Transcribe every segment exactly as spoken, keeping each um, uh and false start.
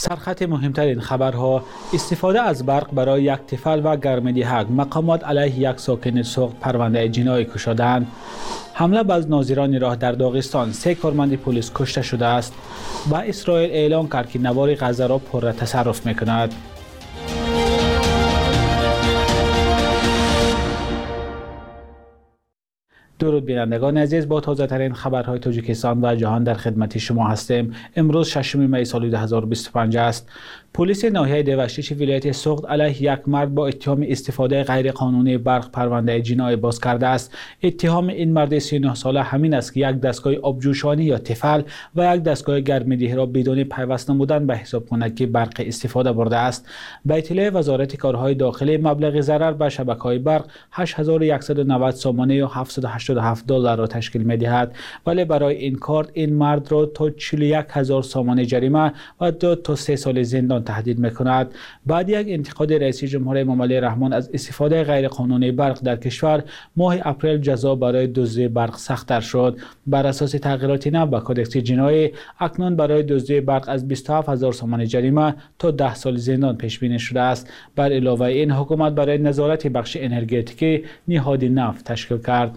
سرخط مهمترین خبرها: استفاده از برق برای یک طفل و گرم‌دهک، مقامات علیه یک ساکن سوخت پرونده جنایی گشودند. حمله به ناظران راه در داغستان، سه کارمند پلیس کشته شده است و اسرائیل اعلام کرد که نوار غزه را پر تصرف می‌کند. درود بینندگان عزیز، با تازه ترین خبرهای تاجیکستان و جهان در خدمت شما هستیم. امروز ششم می سال دو هزار و بیست و پنج است. پلیس ناحیه دیوشیش ولایت سوخت علیه یک مرد با اتهام استفاده غیرقانونی برق پرونده جنایی باز کرده است. اتهام این مرد سی و نه ساله همین است که یک دستگاه آبجوشانی یا تفل و یک دستگاه گرم‌دهی را بدون پیوست نمودن به حساب کننده برق استفاده برده است. به اطلاع وزارت کارهای داخلی، مبلغ ضرر به شبکه‌های برق هشت هزار و صد و نود سامانه یا هفتصد و هشتاد و هفت دلار را تشکیل می‌دهد، ولی برای این کار این مرد را تا چهل و یک هزار سامانه جریمه و دو تا سه سال زندان تهدید می‌کند. بعد یک انتقاد رئیس جمهور امام علی رحمان از استفاده غیرقانونی برق در کشور، ماه اپریل جزا برای دزدی برق سخت‌تر شد. بر اساس تغییرات نو به کدکس جنایی، اکنون برای دزدی برق از بیست و هفت هزار سامانه جریمه تا ده سال زندان پیش بینی شده است. بر علاوه این، حکومت برای نظارت بخش انرژتیکی نهاد نفت تشکیل کرد.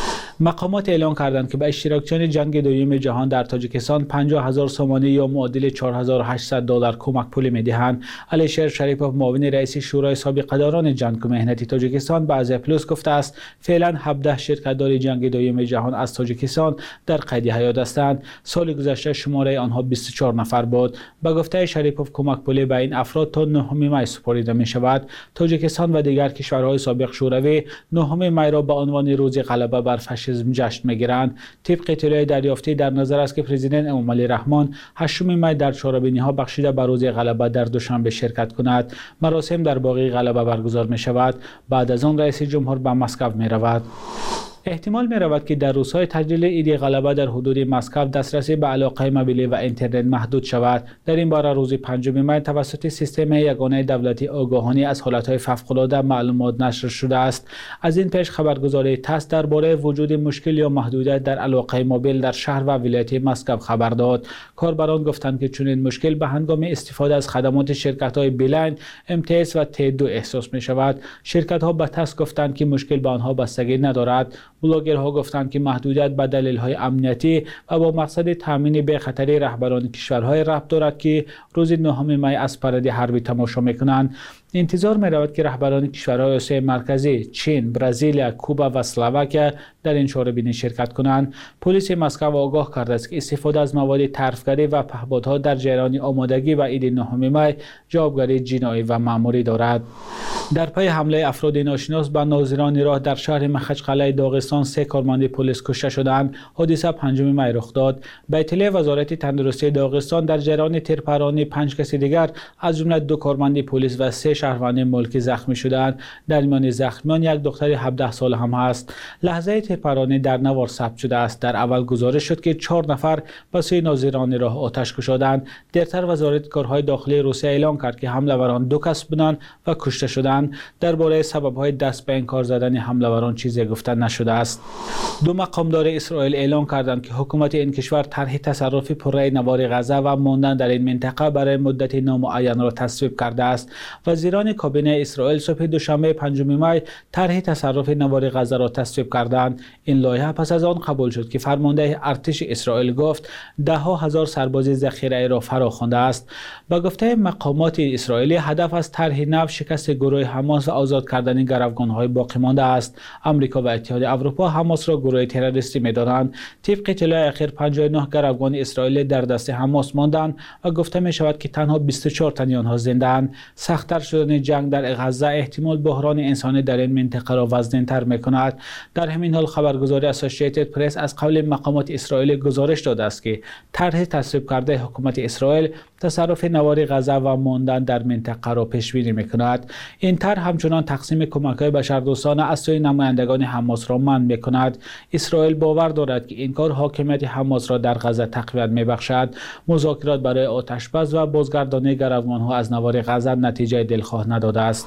مقامات اعلام کردند که به اشتراکچیان جنگ دوم جهان در تاجیکستان پنجاه هزار سامانه یا معادل چهار هزار و هشتصد دلار کمک پولی می‌دهند. علیشیر شریپوف، معاون رئیس شورای سابقه‌داران جنگ و مهنتی تاجیکستان، به ازیا پلوس گفته است فعلا هفده شرکت‌دار جنگ دوم جهان از تاجیکستان در قید حیات هستند. سال گذشته شماره آنها بیست و چهار نفر بود. به گفته شریپوف، کمک پولی به این افراد تا نهم می سپرده می‌شود. تاجیکستان و دیگر کشورهای سابق شوروی نهم می را به عنوان روز غلبه بر فاشیسم جشن می‌گیرند. طبق اطلاع دریافتی، در نظر است که پرزیدنت امام علی رحمان هشتم می در چهاربینی‌ها بخشیده به روز غلبه در دوشنبه شرکت کند. مراسم در باغ غلبه برگزار می‌شود. بعد از آن رئیس جمهور به مسکو می‌رود. احتمال می رود که در روزهای تجلیل عید غلبه در حدود مسکو دسترسی به علاقه موبیلی و اینترنت محدود شود. در این باره روز پنجم می توسط سیستم یگانه دولتی آگاهانی از حالتهای فوق‌العاده معلومات نشر شده است. از این پیش خبرگزاری تاس درباره وجود مشکل یا محدودیت در علاقه موبیل در شهر و ولایت مسکو خبر داد. کاربران گفتند که چنین مشکل به هنگام استفاده از خدمات شرکت‌های بیلین، ام تی اس و تی دو احساس می شود. شرکت‌ها به تاس گفتند که مشکل به آنها بستگی ندارد. بلاگرها گفتند که محدودیت به دلایل امنیتی و با مقصد تامین به خطر رهبران کشورهای ربط دارد که روز نهم می از پرده حربی تماشا میکنند. انتظار می رود که رهبران کشورهای آسیای مرکزی، چین، برزیل، کوبا و اسلواکیا در این چهاربینی شرکت کنند. پلیس مسکو آگاه کرده است که استفاده از مواد طرفگری و پهپادها در جریان آمادگی و عید نهم می جوابگری جنایی و مأموری دارد. در پی حمله افراد ناشناس به ناظران راه در شهر مخچقله داغستان، سه کارمند پلیس کشته شدند. حادثه پنجم می رخ داد. به اطلاع وزارت تندرستی داغستان، در جریان تیرپرانی پنج کسی دیگر از جمله دو کارمند پلیس و سه شهروند ملکی زخمی شدند. در میان زخمیان یک دختر هفده ساله هم است. لحظه تیرپرانی در نوار ثبت شده است. در اول گزارش شد که چهار نفر به سوی ناظران راه آتش گشودند. دیرتر وزارت کارهای داخلی روسیه اعلام کرد که حمله‌وران دو کس بودند و کشته شدند. درباره سبب‌های دست به انکار زدن حمله‌وران چیزی گفته نشده است. دو مقامدار اسرائیل اعلام کردند که حکومت این کشور طرح تصرف پره نوار غزه و ماندن در این منطقه برای مدت نامعین را تصویب کرده است. وزیران کابینه اسرائیل صبح دوشنبه پنجم می طرح تصرف نوار غزه را تصویب کردند. این لایحه پس از آن قبول شد که فرمانده ارتش اسرائیل گفت ده ها هزار سرباز ذخیره را فراخوانده است. با گفته مقامات اسرائیلی، هدف از طرح نو شکست گروه حماس و آزاد کردن گروگان‌های باقی مانده است. آمریکا و اتحاد اروپا حماس را گروه تروریستی می‌دانند. طبق اطلاع اخیر پنجاه و نه گروگان اسرائیلی در دست حماس ماندند و گفته می شود که تنها بیست و چهار تن آنها زنده‌اند. سخت‌تر شدن جنگ در غزه احتمال بحران انسانی در این منطقه را وزن‌تر می‌کند. در همین حال خبرگزاری اسوسییتد پرس از قول مقامات اسرائیلی گزارش داده است که طرح تصویب کرده حکومت اسرائیل تصرف نوار غزه و ماندن در منطقه را پیش بینی می‌کند. این طرح همچنان تقسیم کمک‌های بشردوستانه از سوی نمایندگان حماس را منع می‌کند. اسرائیل باور دارد که این کار حاکمیت حماس را در غزه تقویت می‌بخشد. مذاکرات برای آتش‌بس و بازگردانی گروگان‌ها از نوار غزه نتیجه دلخواه نداده است.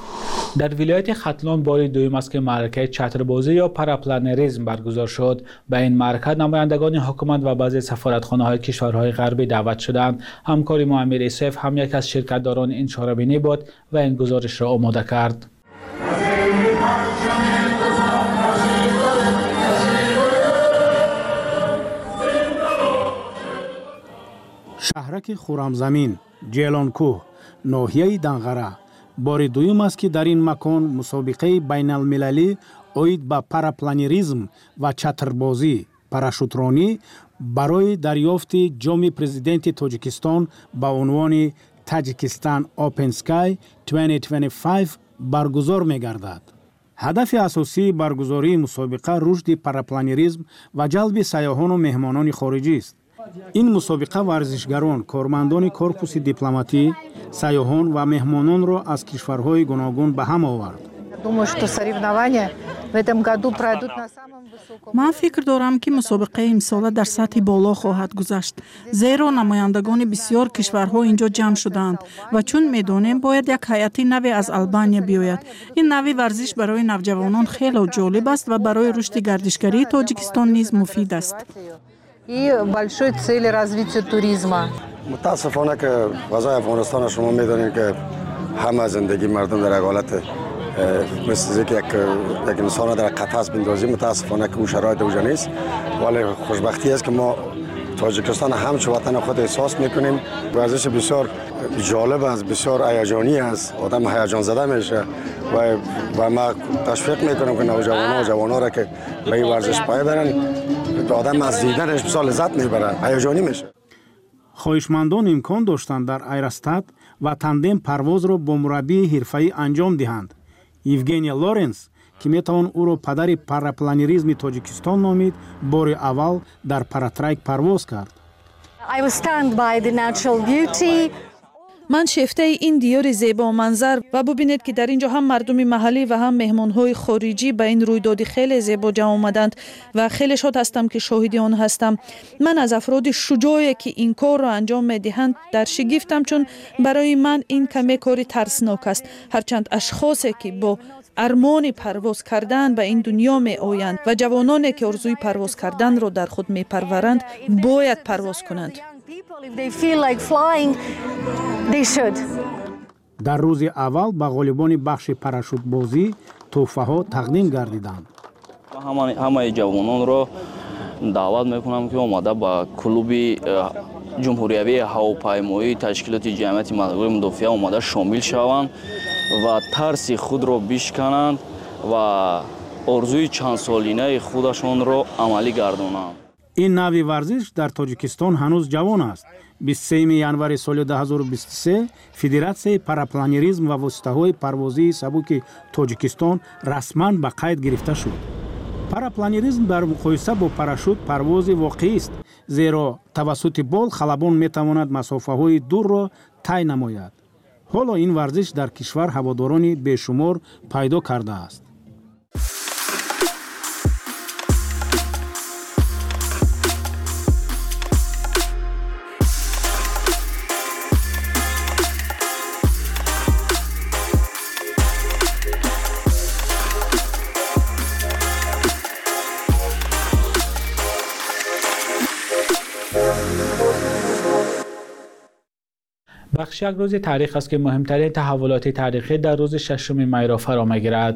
در ولایت ختلان بار دوم است که معرکه چتربازی یا پاراپلانریسم برگزار شد. به این معرکه نمایندگان حکومت و بعضی سفارتخانه‌های کشورهای غربی دعوت شدند. همکار ما امیر ایسف هم یک از شرکتداران این چهاربینی بود و این گزارش را آماده کرد. شهرک خرمزمین، جیلانکوه، ناحیه دنغره بار دوم است که در این مکان مسابقه بین المللی اوید به پاراپلانریسم و چتربازی پاراشوترانی برای دریافت جام پرزیدنت تاجیکستان با عنوان تاجیکستان اوپن اسکای دو هزار و بیست و پنج برگزار می گردد. هدف اساسی برگزاری مسابقه رشد پاراپلانریسم و جلب سیاحان و مهمانان خارجی است. این مسابقه ورزشگران، کارمندان کورپوس دیپلماتی، سیاحان و مهمانان را از کشورهای گوناگون به هم آورد. من فکر دارم که مسابقه امسال در سطح بالا خواهد گذشت، زیرا نمایندگان بسیار کشورها اینجا جمع شدند و چون میدانیم باید یک هیئت نوی از آلبانیا بیاید. این نوی ورزش برای نوجوانان خیلی جالب است و برای رشد گردشگری تاجیکستان نیز مفید است. и большой цели развития туризма. متاسفانه که وضع افغانستان شما میدونید که همه زندگی مردم در حالت مثل که یک یک انسان در قفس بندازیم. متاسفانه که اون شرایط اوجا نیست، ولی خوشبختی است که ما تاجیکستان همچو وطن خود احساس میکنیم. ورزش بسیار جالب است، بسیار هیجانی است، آدم هیجان زده میشه و و ما تشویق میکنم که نوجوانان و جوانان را که به این ورزش پای برن، آدم از دیدنش بسیار لذت میبره، هیجانی میشه. خواهشمندان امکان داشتند در ایرستاد و تاندم پرواز را با مربی حرفه‌ای انجام دهند. یوگنیا لورنس که میتوان او را پدر پاراپلانریسم تاجیکستان نامید، بار اول در پاراتریک پرواز کرد. I was stunned by the natural beauty. من شیفته این دیار زیبا منظر و ببینید که در اینجا هم مردم محلی و هم مهمانهای خارجی به این رویداد خیلی زیبا جمع آمدند و خیلی شاد هستم که شاهد آن هستم. من از افراد شجاعی که این کار را انجام میدهند در شگفتم، چون برای من این کمی کاری ترسناک است. هرچند اشخاصی که با ارمان پرواز کردن به این دنیا می آیند و جوانانی که آرزوی پرواز کردن را در خود می پرورند باید پرواز کنند. در روز اول به غالبان بخش پاراشوت بازی تحفه ها تقدیم گردیدند. همه همه جوانان را دعوت میکنم که آمده با کلوب جمهوریوی هواپیمایی تشکیلات جمعیت مدنی مدافع آمده شامل شوند و ترس خود را بشکنند و آرزوی چند سالینه خودشان را عملی گردانند. این نوع ورزش در تاجیکستان هنوز جوان است. بیست و سوم ژانویه سال دو هزار و بیست و سه فدراسیون پاراپلانریسم و واسطه‌های پروازی سبک تاجیکستان رسما به قید گرفته شد. پاراپلانریسم در مقایسه با پاراشوت پرواز واقعی است، زیرا توسط بال خلبان میتواند مسافه‌های دور را طی نماید. حالا این ورزش در کشور هواداران بیشمار پیدا کرده است. بخش یک روز تاریخ است که مهمترین تحولات تاریخی در روز ششم می را فرا می‌گیرد.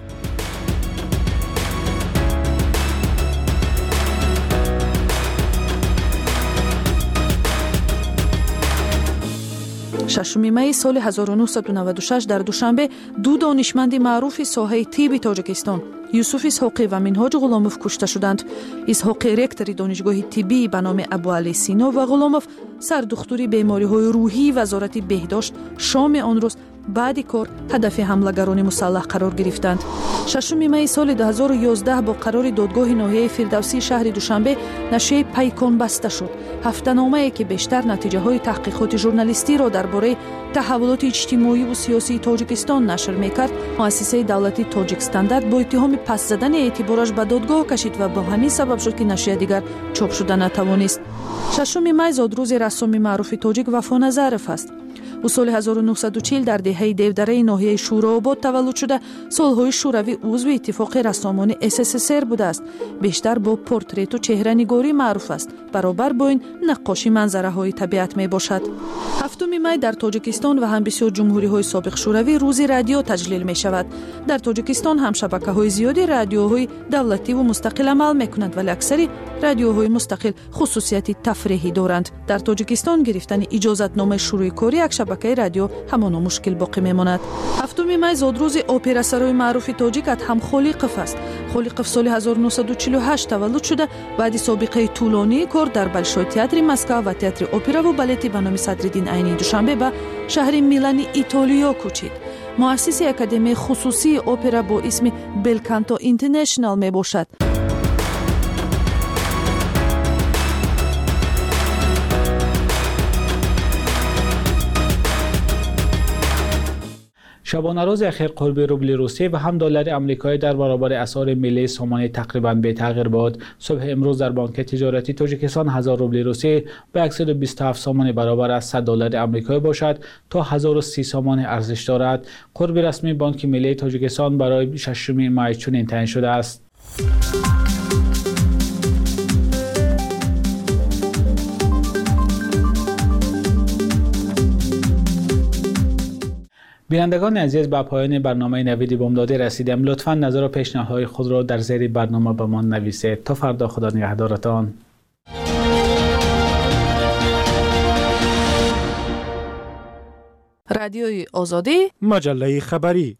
ششم می سال هزار و نهصد و نود و شش در دوشنبه دو دانشمند معروف ساحه طب تاجیکستان، یوسف اسحاقی و منهاج غلاموف کشته شدند. اسحاقی رکتور دانشگاه طبی به نام ابوعلی سینا و غلاموف سردختور بیماری‌های روحی وزارت بهداشت شام آن روز بعد کار هدف حمله‌گران مسلح قرار گرفتند. ششم می سال دو هزار و یازده با قرار دادگاه ناحیه فردوسی شهر دوشنبه نشریه پیکان بسته شد. هفته‌نامه‌ای که بیشتر نتیجه‌های تحقیقات ژورنالیستی را درباره تحولات اجتماعی و سیاسی تاجیکستان نشر می‌کرد، مؤسسه دولتی تاجیک استاندارد با اتهام پس زدن اعتبارش به دادگاه کشید و با همین سبب شد که نشریه دیگر چاپ شده نتوانست. ششم می زادروز رسام معروف تاجیک وفا نظرف است. او سال هزار و نهصد و چهل در دهه دیودره ناحیه شوراآباد تولد شده سالهای شوروی عضو اتفاق رسامان اس اس اس ار بوده است. بیشتر با پورترت و چهره‌نگاری معروف است. برابر با این نقاشی منظره های طبیعت می باشد. هفتم می در تاجیکستان و هم بسیار جمهوری های سابق شوروی روز رادیو تجلیل می شود. در تاجیکستان هم شبکه های زیادی رادیوهای دولتی و مستقل عمل می کنند ولی اکثری رادیوهای مستقل خصوصیت تفریحی دارند. در تاجیکستان گرفتن اجازت نامه شروع کاری یک شبکه رادیو همان مشکل باقی می ماند. هفتم می زادروز اپرا سرای معروف تاجیک ادهم خلیقف است. خلیقف سال هزار و نهصد و چهل و هشت تولد شده بعد سابقه طولانی کار در بلشوی تئاتر مسکو و تئاتر اپرا و بالت به نام صدرالدین عینی دوشنبه به شهر میلان ایتالیا کوچید. مؤسس اکادمی خصوصی اپرا با اسم بلکانتو اینترنشنال می باشد. شبانه روز اخیر قرب روبل روسی و هم دلار آمریکایی در برابر اسعار ملی سامانه تقریبا بی تغییر بود. صبح امروز در بانک تجارتی تاجیکستان هزار روبل روسی به صد و بیست و هفت سامانه برابر از صد دلار آمریکایی باشد تا هزار و سی سامانه ارزش دارد. قرب رسمی بانک ملی تاجیکستان برای ششم می چنین تعیین شده است. بینندگان عزیز، به پایان برنامه نوید بامدادی رسیدیم. لطفاً نظر و پیشنهادهای خود را در زیر برنامه به ما نویسید. تا فردا، خدا نگهدارتان. رادیوی آزادی، مجله خبری.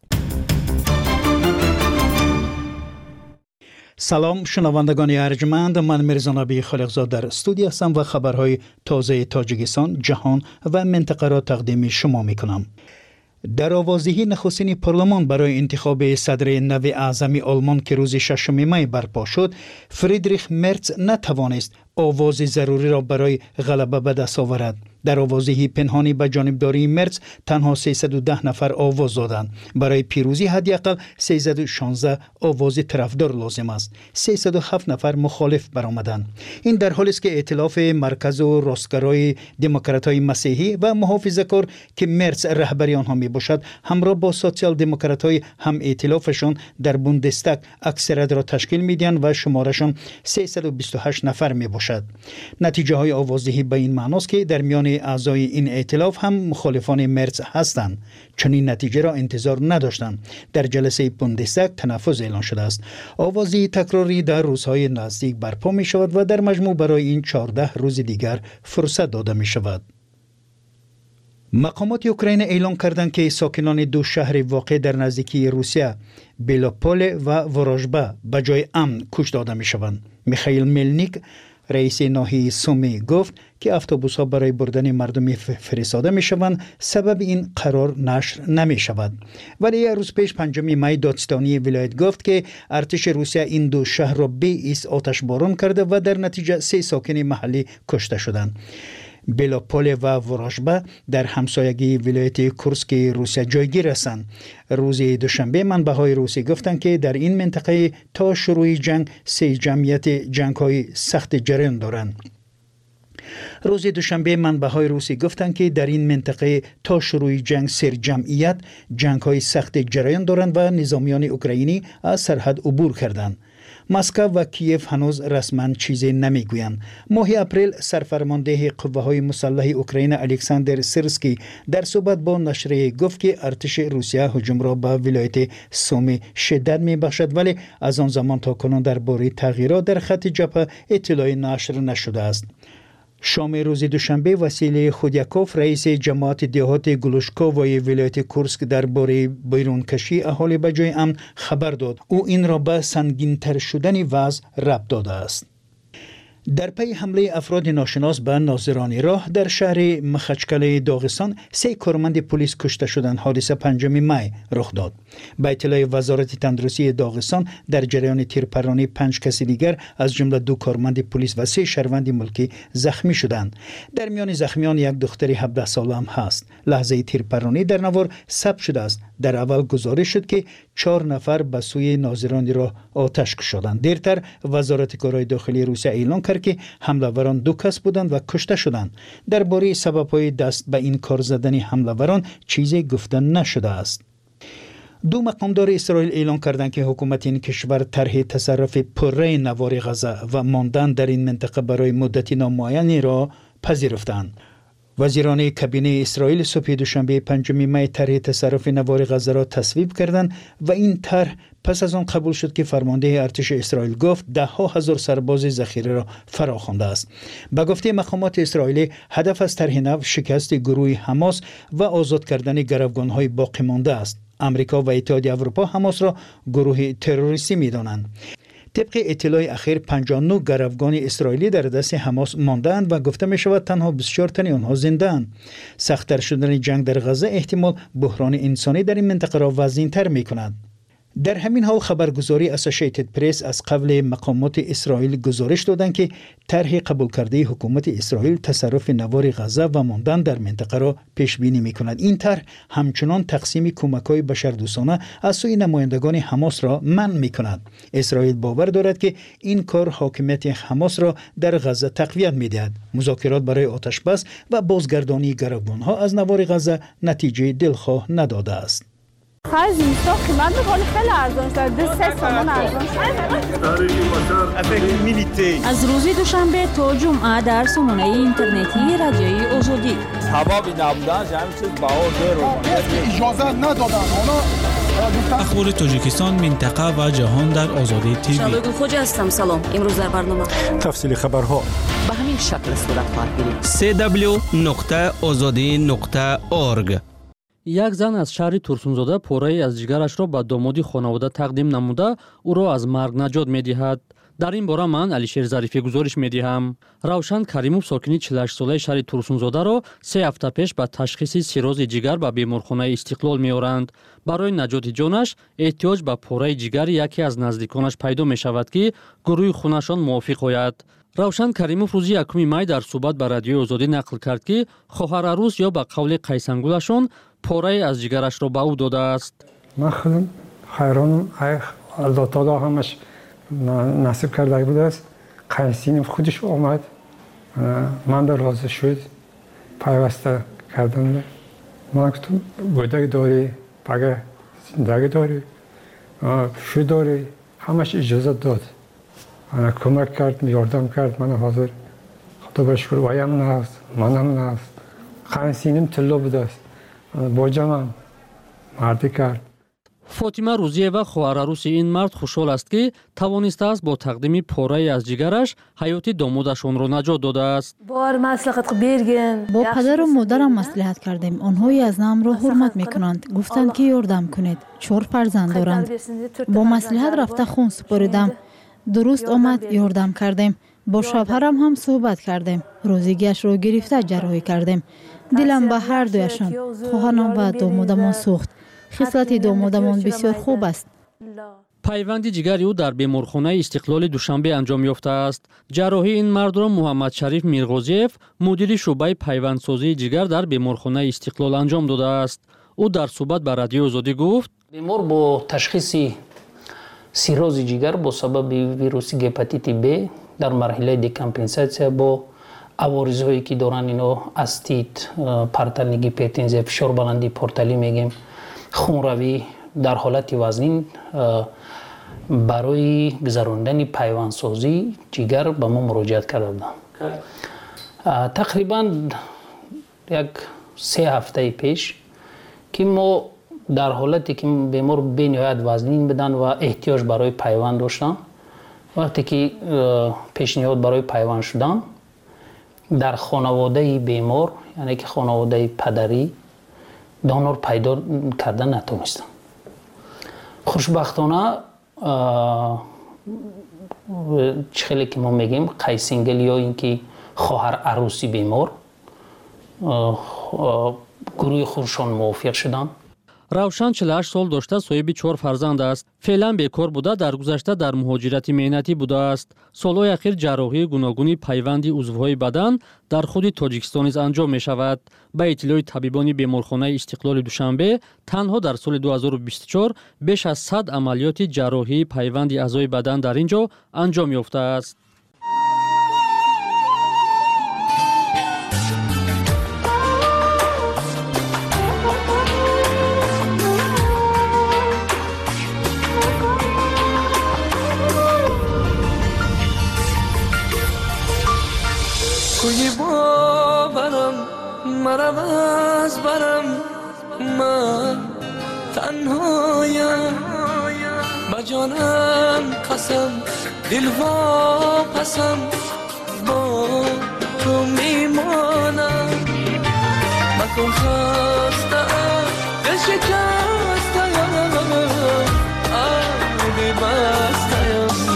سلام شنوندگان ارجمند، من میرزا نبی خالقزاد در استودیو هستم و خبرهای تازه تاجیکستان، جهان و منطقه را تقدیم شما میکنم. در آوازدهی نخستین پارلمان برای انتخاب صدر نو اعظم آلمان که روز ششم می برپا شد، فریدریخ مرتز نتوانست آواز ضروری را برای غلبه به دست آورد. در آوازدهی پنهانی به جانبداری مرتز تنها سیصد و ده نفر آواز دادند. برای پیروزی حداقل سیصد و شانزده آواز طرفدار لازم است. سیصد و هفت نفر مخالف برآمدند. این در حالی است که ائتلاف مرکز و راستگرای دموکرات‌های مسیحی و محافظه‌کار که مرتز رهبری آنها میباشد همراه با سوسیال دموکرات‌های هم ائتلافشان در بوندستاگ اکثریت را تشکیل میدهند و شمارشان سیصد و بیست و هشت نفر میباشد. نتیجه های آوازدهی به این معناست که در میان اعضای این ائتلاف هم مخالفان مرتز هستند. چون این نتیجه را انتظار نداشتند. در جلسه بوندستاگ تنفذ اعلان شده است. آوازدهی تکراری در روزهای نزدیک برپا می شود و در مجموع برای این چهارده روز دیگر فرصت داده می شود. مقامات اوکراین اعلام کردند که ساکنان دو شهر واقع در نزدیکی روسیه، بیلوپول و ورژبا به جای امن کش داده می شوند. میخائیل ملنیک رئیس ناحیه سومی گفت که اتوبوس‌ها برای بردن مردم فرستاده می‌شوند، سبب این قرار نشر نمی‌شود. ولی یک روز پیش پنجم می دادستانی ولایت گفت که ارتش روسیه این دو شهر را به ایست آتش باران کرده و در نتیجه سه ساکن محلی کشته شدند. بیلوپول و ورژبا در همسایگی ولایت کورسک روسیه جایگیر هستند. روز دوشنبه منبع‌های روسی گفتند که در این منطقه تا شروع جنگ سه جمعیت جنگ‌های سخت جریان دارند. روز دوشنبه منبع‌های روسی گفتند که در این منطقه تا شروع جنگ سه جمعیت جنگ‌های سخت جریان دارند و نظامیان اوکراینی از سرحد عبور کردند. مسکو و کیف هنوز رسما چیزی نمیگویند. ماه اپریل سرفرمانده قوه‌های مسلح اوکراین الکساندر سیرسکی در صحبت با نشریه گفت که ارتش روسیه هجوم را به ولایت سومی شدت میبخشد، ولی از آن زمان تا کنون درباره تغییرات در خط جبهه اطلاعی نشر نشده است. شام روز دوشنبه وسیلی خودیاکوف رئیس جماعت دهات گلوشکووای ولایت کورسک درباره بیرون کشی اهالی به جای امن خبر داد. او این را به سنگین‌تر شدن وضع ربط داده است. در پی حمله افراد ناشناس به ناظران راه در شهر مخچکل داغستان سه کارمند پلیس کشته شدند. حادثه پنجم می رخ داد. به اطلاع وزارت تندرستی داغستان در جریان تیرپرانی پنج کس دیگر از جمله دو کارمند پلیس و سه شهروند ملکی زخمی شدند. در میان زخمیان یک دختر هفده ساله هم هست. لحظه تیرپرانی در نوار ثبت شده است. در اول گزارش شد که چهار نفر به سوی ناظران راه آتش کشیدند. دیرتر وزارت کارهای داخلی روسیه اعلام کرد کرد که حمله‌وران دو کس بودند و کشته شدند. درباره سبب‌های دست به این کار زدن حمله‌وران چیزی گفته نشده است. دو مقامدار اسرائیل اعلام کردند که حکومت این کشور طرح تصرف پره نوار غزه و ماندن در این منطقه برای مدتی نامعینی را پذیرفتند. وزیران کابینه اسرائیل صبح دوشنبه پنجم می طرح تصرف نوار غزه را تصویب کردند و این طرح پس از آن قبول شد که فرمانده ارتش اسرائیل گفت ده ها هزار سرباز ذخیره را فراخوانده است. به گفته مقامات اسرائیلی هدف از طرح نو شکست گروه حماس و آزاد کردن گروگان‌های باقی مانده است. امریکا و اتحادیه اروپا حماس را گروه تروریستی می‌دانند. طبق اطلاع اخیر پنجاه و نه گروگان اسرائیلی در دست حماس مانده‌اند و گفته می شود تنها بیست و چهار تن آنها زنده اند. سخت‌تر شدن جنگ در غزه احتمال بحران انسانی در این منطقه را وزین‌تر می کند. در همین حال خبرگزاری اسوسییتد پرس از قبل مقامات اسرائیل گزارش دادند که طرح قبول کرده حکومت اسرائیل تصرف نوار غزه و ماندن در منطقه را پیش بینی می کند. این طرح همچنان تقسیم کمک‌های بشردوستانه از سوی نمایندگان حماس را منع می کند. اسرائیل باور دارد که این کار حاکمیت حماس را در غزه تقویت می دهد. مذاکرات برای آتش بس و بازگردانی گروگان‌ها از نوار غزه نتیجه دلخواه نداده است. خرج اینستا قیمت بکنه خیلی ارزان شد. دو سه تومان ارزان شد. از روز دوشنبه تا جمعه در سامانه اینترنتی رادیوی آزادی. حبابی نبودن همین چیز بها زیرو. اجازه ندادن. اخبار تاجیکستان، منطقه و جهان در آزادی تیوی. شبگو خوجا هستم. سلام. امروز در برنامه تفصیل خبرها به همین شکل صورت خواهد گرفت. سی دبلیو نقطه آزادی نقطه اورگ. یک زن از شهر تورسونزاده پوره‌ای از جگرش را به دامادی خانواده تقدیم نموده او را از مرگ نجات می‌دهد. در این باره من علیشیر ظریفی گزارش می‌دهم. روشن کریموف ساکنی چهل و هشت ساله شهر تورسونزاده را سه هفته پیش به تشخیص سیروز جگر به بیمارخانه استقلال می‌آورند. برای نجات جانش احتیاج به پوره جگر یکی از نزدیکانش پیدا می‌شود که گروه خونشان موافق آید. روشن کریموف روز یکم می در صحبت به رادیوی آزادی نقل کرد که خواهر عروس یا به قول قیسنگولشان پاره از جگرش را به او داده است. من خودم خیرانم، الله تعالی همش نصیب کرده بود است. قیسین خودش آمد، من در راضی شد، پیوسته کردم. من گفتم بوده داری، پگه زندگی داری، شو داری، همش اجازه داد. من کمک کرد، یاردم کرد، من حاضر. خدا بشکر وایم نهست، منم نهست. قیسینم طلا بوده است. با جانم مردی کرد. فاطمه روزیه و خواهر عروس این مرد خوشحال است که توانسته است با تقدیم پاره از جگرش حیات دامادشان را نجات داده است. بار مصلحت بگیرین. با پدر و مادرم مصلحت کردیم. آنها از نام را حرمت میکنند. گفتند که یاردم کنید. چهار فرزند دارند. با مصلحت رفته خون سپاریدم. درست آمد یاردم کردیم. با شوهرم هم صحبت کردیم. روزیگیش را گرفته جراحی کردیم. دلم به هر دویشان، خواهرم و دامادمان سوخت. خصلت دامادمان بسیار خوب است. پیوند جگر او در بیمارخانه استقلال دوشنبه انجام یافته است. جراحی این مرد را محمد شریف میرغوزیف، مدیر شعبه پیوندسازی جگر در بیمارخانه استقلال انجام داده است. او در صحبت با رادیو آزادی گفت: بیمار با تشخیص سیروز جگر با سبب ویروس هپاتیت B در مرحله دیکامپنساسیا با عوارض‌هایی که دارن اینا استیت، پرتنگی پرتنزی، فشار بلندی پورتالی میگیم، خونروی در حالت وزنین برای گذراندن پیوندسازی جگر به ما مراجعت کرده بودن. تقریبا یک سه هفته پیش که ما در حالتی که بیمار به نهایت وزنین بدن و احتیاج برای پیوند داشتن، وقتی که پیشنهاد برای پیوند شدن در خانواده بیمار، یعنی که خانواده پدری، دانور پیدا کردن نتونستن. خوشبختانه چخیلی که ما میگیم قیسینگل یا اینکه خواهر عروسی بیمار گروه خودشان موافق شدن. روشن چهل و هشت سال داشته، صاحب چهار فرزند است. فعلا بیکار بوده، در گذشته در مهاجرت مهنتی بوده است. سالهای اخیر جراحی گوناگونی پیوند عضوهای بدن در خود تاجیکستان نیز انجام می شود. به اطلاع طبیبان بیمارخانه استقلال دوشنبه، تنها در سال دو هزار و بیست و چهار بیش از صد عملیات جراحی پیوند اعضای بدن در اینجا انجام یافته است. مرم از برم من تنهایم با جانم قسم دل وا پسم با تو میمانم مکن خستم دل شکستم آبی بستم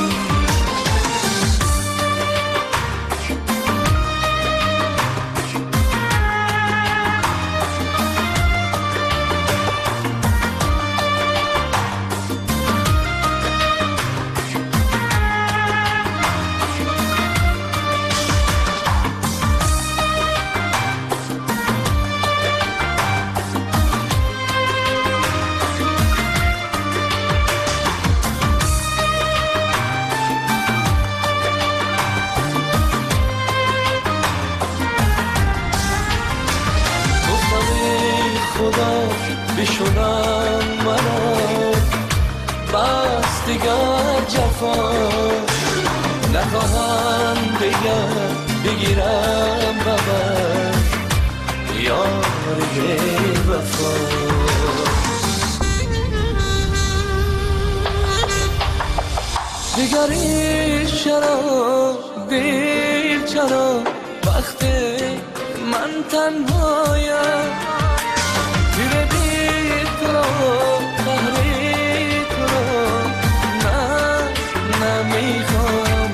بشونم منو بس دیگر جفا نخواهم دیگر بگیرم ببر یار بی وفا دیگری چرا دیر چرا وقتی من تنهایم دیره بی تو قهری تو نه نمیخوام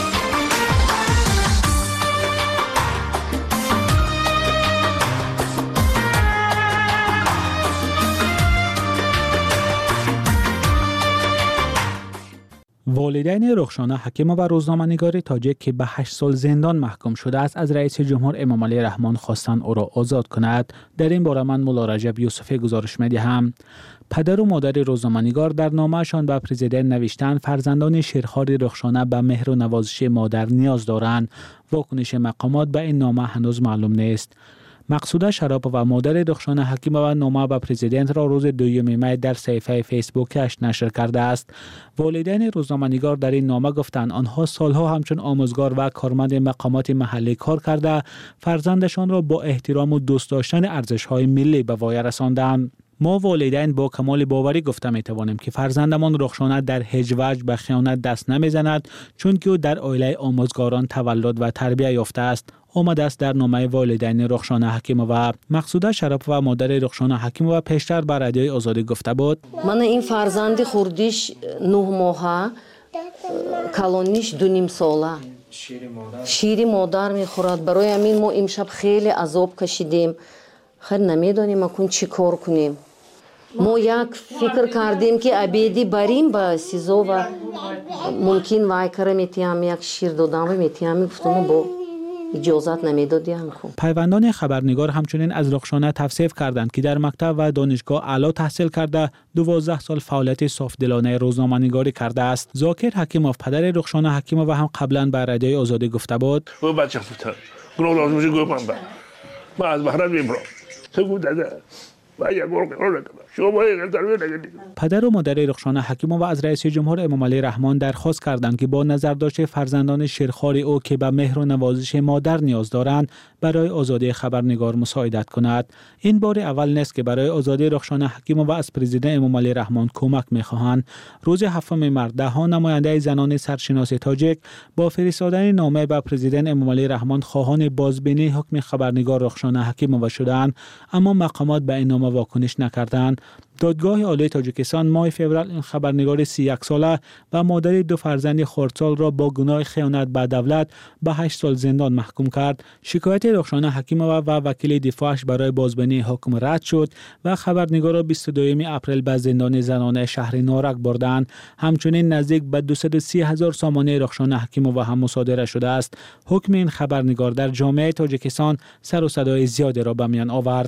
والدین رخشانه حکیمه و روزنامه‌نگار تاجیک که به هشت سال زندان محکوم شده است از رئیس جمهور امام علی رحمان خواستند او را آزاد کند. در این باره من مولا رجب یوسفی گزارش می‌دهم. پدر و مادر روزنامه‌نگار در نامه‌شان به پرزیدنت نوشتند فرزندان شیرخوار رخشانه به مهر و نوازش مادر نیاز دارند. واکنش مقامات به این نامه هنوز معلوم نیست. مقصوده شراپ و مادر رخشانه حکیمه و نامه به پرزیدنت را روز دوم می در صفحه فیسبوکش نشر کرده است. والدین روزنامه‌نگار در این نامه گفتند آنها سالها همچون آموزگار و کارمند مقامات محلی کار کرده فرزندشان را با احترام و دوست داشتن ارزش‌های ملی به وای رساندند. ما والدین با کمال باوری گفته می توانیم که فرزندمان رخشانه در هیچ وجه به خیانت دست نمیزند چون که او در عائله آموزگاران تولد و تربیت یافته است. آمده است در نامه والدین رخشانه حکیمه و مقصوده شراپ و مادر رخشانه حکیمه و پیشتر به رادیوی آزادی گفته بود من این فرزند خوردیش نه ماهه کلونیش دو نیم ساله شیری مادر میخورد. برای همین ما امشب خیلی عذاب کشیدیم. خیر نمیدونیم اکن چی کار کنیم. ما یک فکر کردیم که ابیدی بریم به سیزو و ممکن وای کره میتیم یک شیر دادم و میتیم گفتم با اجازت نمیدادیم. پیوندان خبرنگار همچنین از رخشانه توصیف کردند که در مکتب و دانشگاه اعلی تحصیل کرده دوازده سال فعالیت صافدلانه روزنامه‌نگاری کرده است. ذاکر حکیموف پدر رخشانه حکیمه و هم قبلا به رادیوی آزادی گفته بود او بچه فتر گروه لازم میشه گفتم من از بحران میبرم تو داده و یک گروه شما باید تربیت نگیرید. پدر و مادر رخشانه حکیمه و از رئیس جمهور امام علی رحمان درخواست کردند که با نظر داشته فرزندان شیرخوار او که به مهر و نوازش مادر نیاز دارند برای آزادی خبرنگار مساعدت کند. این بار اول نیست که برای آزادی رخشانه حکیمه و از پرزیدنت امام علی رحمان کمک می‌خواهند. روز هفتم مارس ده ها نماینده زنان سرشناس تاجیک با فرستادن نامه به پرزیدنت امام علی رحمان خواهان بازبینی حکم خبرنگار رخشانه حکیمه شدند، اما مقامات به این نامه واکنش نکردند. دادگاه عالی تاجیکستان ماه فوریه این خبرنگار سی و یک ساله و مادر دو فرزند خردسال را با گناه خیانت به دولت به هشت سال زندان محکوم کرد. شکایت رخشانه حکیمه و وکیل دفاعش برای بازبینی حکم رد شد و خبرنگار را بیست و دوم اپریل به زندان زنانه شهر نارک بردند. همچنین نزدیک به دویست و سی هزار سامانه رخشانه حکیمه و هم مصادره شده است. حکم این خبرنگار در جامعه تاجیکستان سر و صدای زیادی را به میان آورد.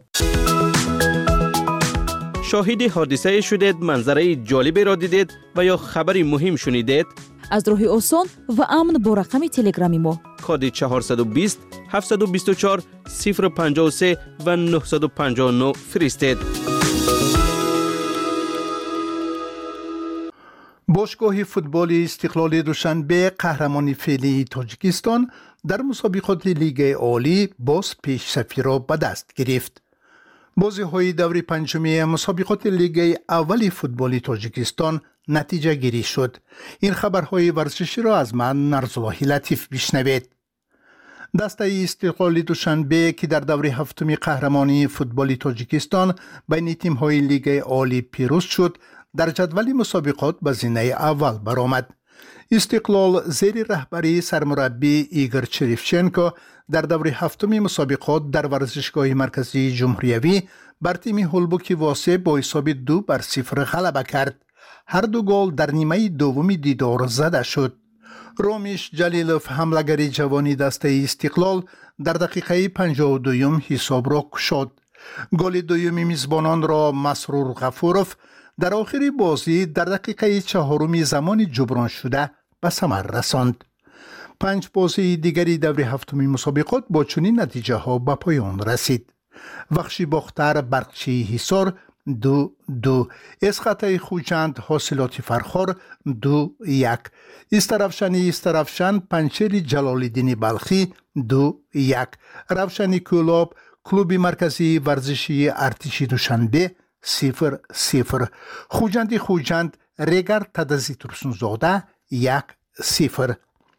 شاهد حادثه شدید، منظره جالبی را دیدید و یا خبری مهم شنیدید؟ از راه آسان و امن با رقم تلگرامی ما کد چهارصد و بیست هفتصد و بیست و چهار صفر پنجاه و سه و نهصد و پنجاه و نه فرستید. باشگاه فوتبال استقلال دوشنبه قهرمانی فعلی تاجیکستان در مسابقات لیگ عالی باز پیشرفتی را به دست گرفت. بازی های دور پنجمی مسابقات لیگ اول فوتبال تاجیکستان نتیجه گیری شد. این خبرهای ورزشی را از من نرزالله لطیف بشنوید. دسته استقلال دوشنبه که در دور هفتم قهرمانی فوتبال تاجیکستان بین تیم های لیگ عالی پیروز شد، در جدول مسابقات به زینه اول برآمد. استقلال زیر رهبری سرمربی ایگور چریفچنکو در دور هفتم مسابقات در ورزشگاه مرکزی جمهوریوی بر تیم هولبوک واسه با حساب دو بر صفر غلبه کرد. هر دو گل در نیمه دوم دیدار زده شد. رامیش جلیلوف حمله‌گر جوانی دسته استقلال در دقیقه پنجاه و دو حساب را گشاد. گل دوم میزبانان را مسرور غفورов در آخر بازی در دقیقه چهارم زمان جبران شده به ثمر رساند. پنج بازی دیگری دور هفتم مسابقات با چنین نتیجه ها به پایان رسید. وخشی باختر برقچی حصار دو دو، اسخطه خوجند حاصلات فرخار دو یک، استرافشنی استرافشن پنچر جلالالدین بلخی دو یک، روشنی کولاب کلوب مرکزی ورزشی ارتشی دوشنبه صفر صفر، خوجندی خوجند ریگر تدزی ترسونزاده یک صفر.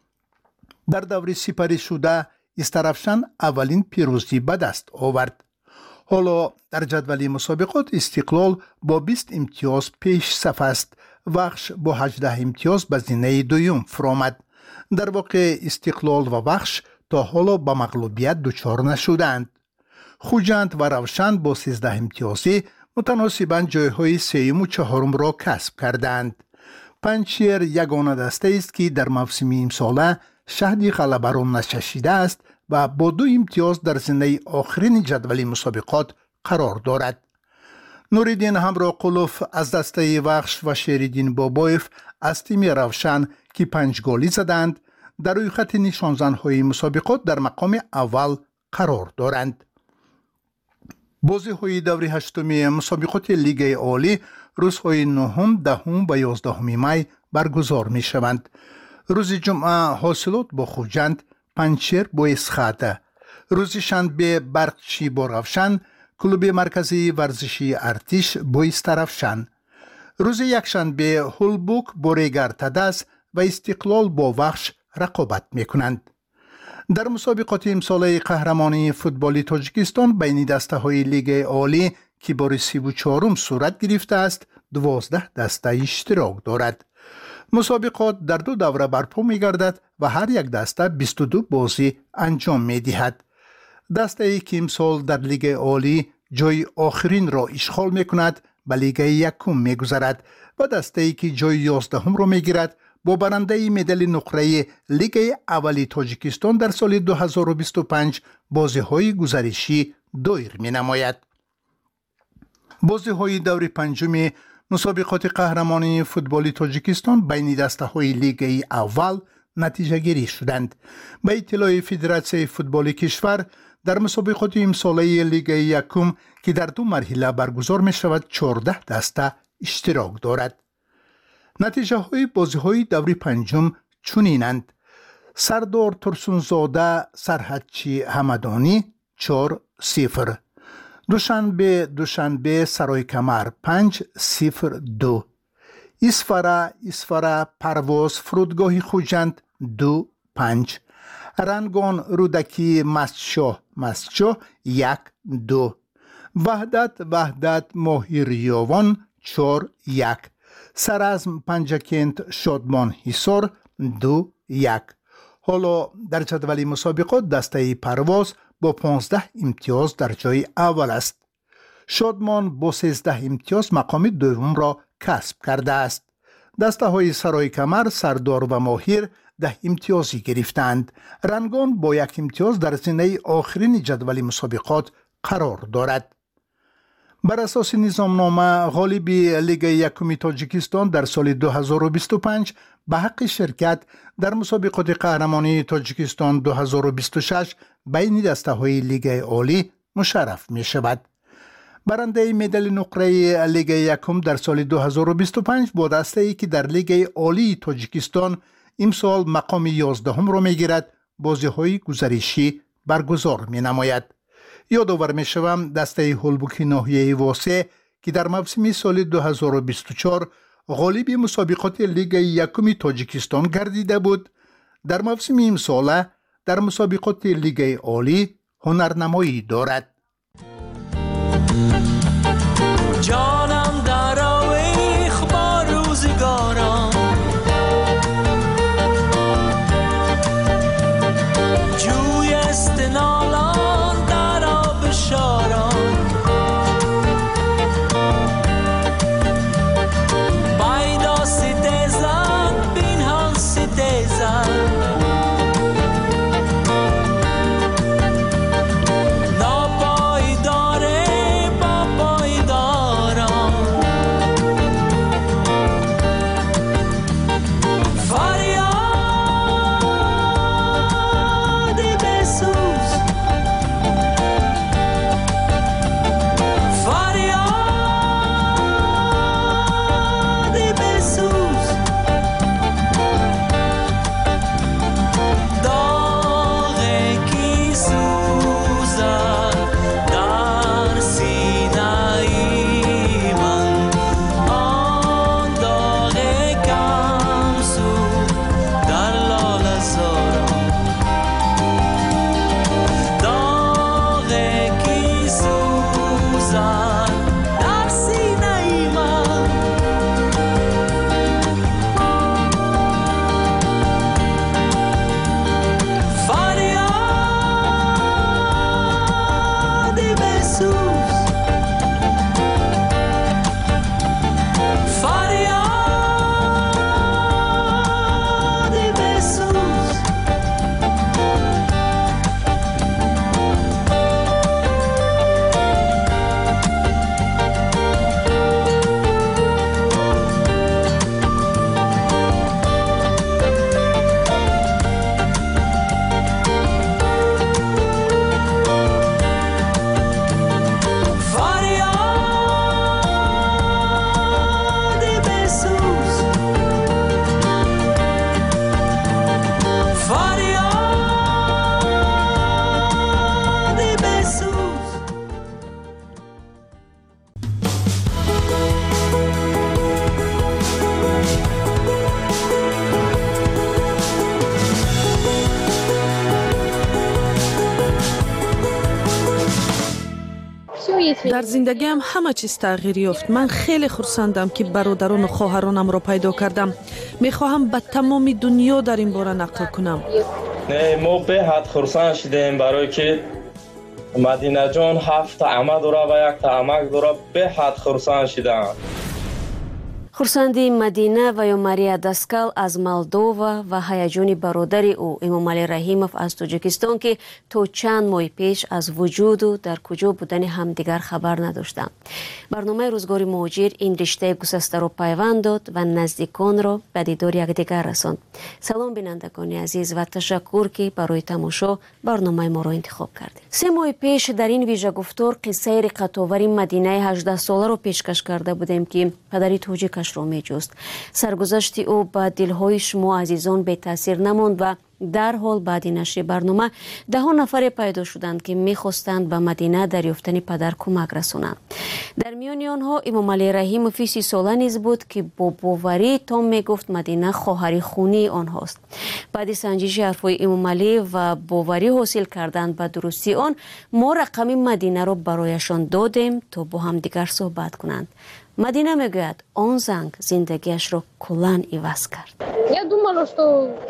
در دور سپری شده استرافشن اولین پیروزی به دست آورد. حالا در جدول مسابقات استقلال با بیست امتیاز پیش صف است. وخش با هجده امتیاز به زینه دوم فرآمد. در واقع استقلال و وخش تا حالا به مغلوبیت دچار نشدند. خوجند و روشن با سیزده امتیازی متناسباً جایهای سوم و چهارم را کسب کردند. پنچیر یگانه دسته است که در موسم امساله شهد غلبه را نچشیده است و با دو امتیاز در زینه آخرین جدول مسابقات قرار دارد. نوریدین همراقلوف از دسته وخش و شیریدین بابایف از تیم روشن که پنج گلی زدند در روی خط نشانزنهای مسابقات در مقام اول قرار دارند. بازی های دور هشتم مسابقات لیگ عالی روزهای نهم، دهم و یازدهم می برگزار می شوند. روز جمعه حاصلات با خوجند، پنچر با اسخاته، روز شنبه برقچی با روشن، کلوب مرکزی ورزشی ارتش با استرافشن، روز یکشنبه هولبوک با ریگر تدس و استقلال با وخش رقابت می کنند. در مسابقات امساله قهرمانی فوتبال تاجیکستان بین دسته های لیگ عالی که بار سی و چهارم صورت گرفته است، دوازده دسته اشتراک دارد. مسابقات در دو دوره برپا می گردد و هر یک دسته بیست و دو بازی انجام می دهد. دسته ای که امسال در لیگ عالی جای آخرین را اشغال می کند به لیگ یکم می گذرد و دسته ای که جای یازدهم را می گیرد با برنده مدال نقره لیگ اولی تاجیکستان در سال دو هزار و بیست و پنج بازی های گزارشی دایر می نماید. بازی های دور پنجم مسابقات قهرمانی فوتبال تاجیکستان بین دسته های لیگ اول نتیجه گیری شدند. به اطلاع فدراسیون فوتبال کشور در مسابقات امساله لیگ یکم که در دو مرحله برگزار می شود چهارده دسته اشتراک دارد. نتیجه های بازی های دور پنجم چنینند: سردار ترسونزاده سرحدچی همدانی چهار صفر، دوشنبه دوشنبه سرای کمر پنج صفر دو، اسفره اسفره پرواز فرودگاه خوجند دو پنج، رنگان رودکی مستشاه مستشاه یک دو، وحدت وحدت ماهیریاوان چهار یک، سرازم پنجکند شادمان حصار دو یک. حالا در جدول مسابقات دسته پرواز با پانزده امتیاز در جای اول است. شادمان با سیزده امتیاز مقام دوم را کسب کرده است. دسته های سرای کمر، سردار و ماهیر ده امتیازی گرفتند. رنگان با یک امتیاز در زینه آخرین جدول مسابقات قرار دارد. بر اساس نظامنامه غالبی لیگ یکم تاجیکستان در سال دو هزار و بیست و پنج به حق شرکت در مسابقات قهرمانی تاجیکستان دو هزار و بیست و شش بین دسته های لیگ عالی مشرف می شود. برنده مدال نقره لیگ یکم در سال دو هزار و بیست و پنج با دسته ای که در لیگ عالی تاجیکستان امسال مقام یازدهم را میگیرد بازی های گزارشی برگزار می نماید. یادآور می شوم دسته هولبوک ناحیه واسه که در موسم سال دو هزار و بیست و چهار غالب مسابقات لیگ یکم تاجیکستان گردیده بود، در موسم امسال در مسابقات لیگ عالی هنرنمایی دارد. جانم در آویخ با روزگارم، جوی استنالان در آب شارم، بایدا ستیزن بینهان ستیزن، در زندگیم همه چیز تغییر یافت. من خیلی خرسندم که برادران و خواهرانم را پیدا کردم. میخواهم به تمام دنیا در این باره نقل کنم. نه ما به حد خرسند شدیم برای که مدینه جان هفت عمه داره و یک عمک داره. به حد خرسند شدم. хурсанди Мадина ва ё Мария Даскал аз Молдова ва ҳаяҷони бародари ӯ Эмомалӣ Раҳимов аз Тоҷикистон ки то чанд моҳи пеш аз вуҷуду дар куҷо будани ҳамдигар хабар надоштанд. барномаи рӯзгори муҳоҷир ин риштаи гусастаро пайванд дод ва наздиконро ба дидори якдигар расонд. салом бинандагони азиз ва ташаккур ки барои тамошо барномаи моро интихоб кардед. се моҳи пеш дар ин вижагуфтор қиссаи риқатовари Мадинаи ҳаждаҳсоларо пешкаш карда будем ки падари тоҷикаш ро меҷуст. саргузашти ӯ ба дилҳои шумо азизон бетаъсир намонд ва дарҳол баъди нашри барнома даҳон нафаре пайдо шуданд ки мехостанд ба Мадина дар ёфтани падар кӯмак расонанд. дар миёни онҳо Эмомалӣ Раҳимови сисола низ буд ки бо боварӣ том мегуфт Мадина хоҳари хунии онҳост. баъди санҷиши ҳарфҳои Эмомалӣ ва боварӣ ҳосил кардан ба дурустии он, мо рақами Мадинаро барояшон додем то бо ҳамдигар суҳбат кунанд. Мадина мегӯяд он занг зиндагиашро куллан иваз кард. Я думала, что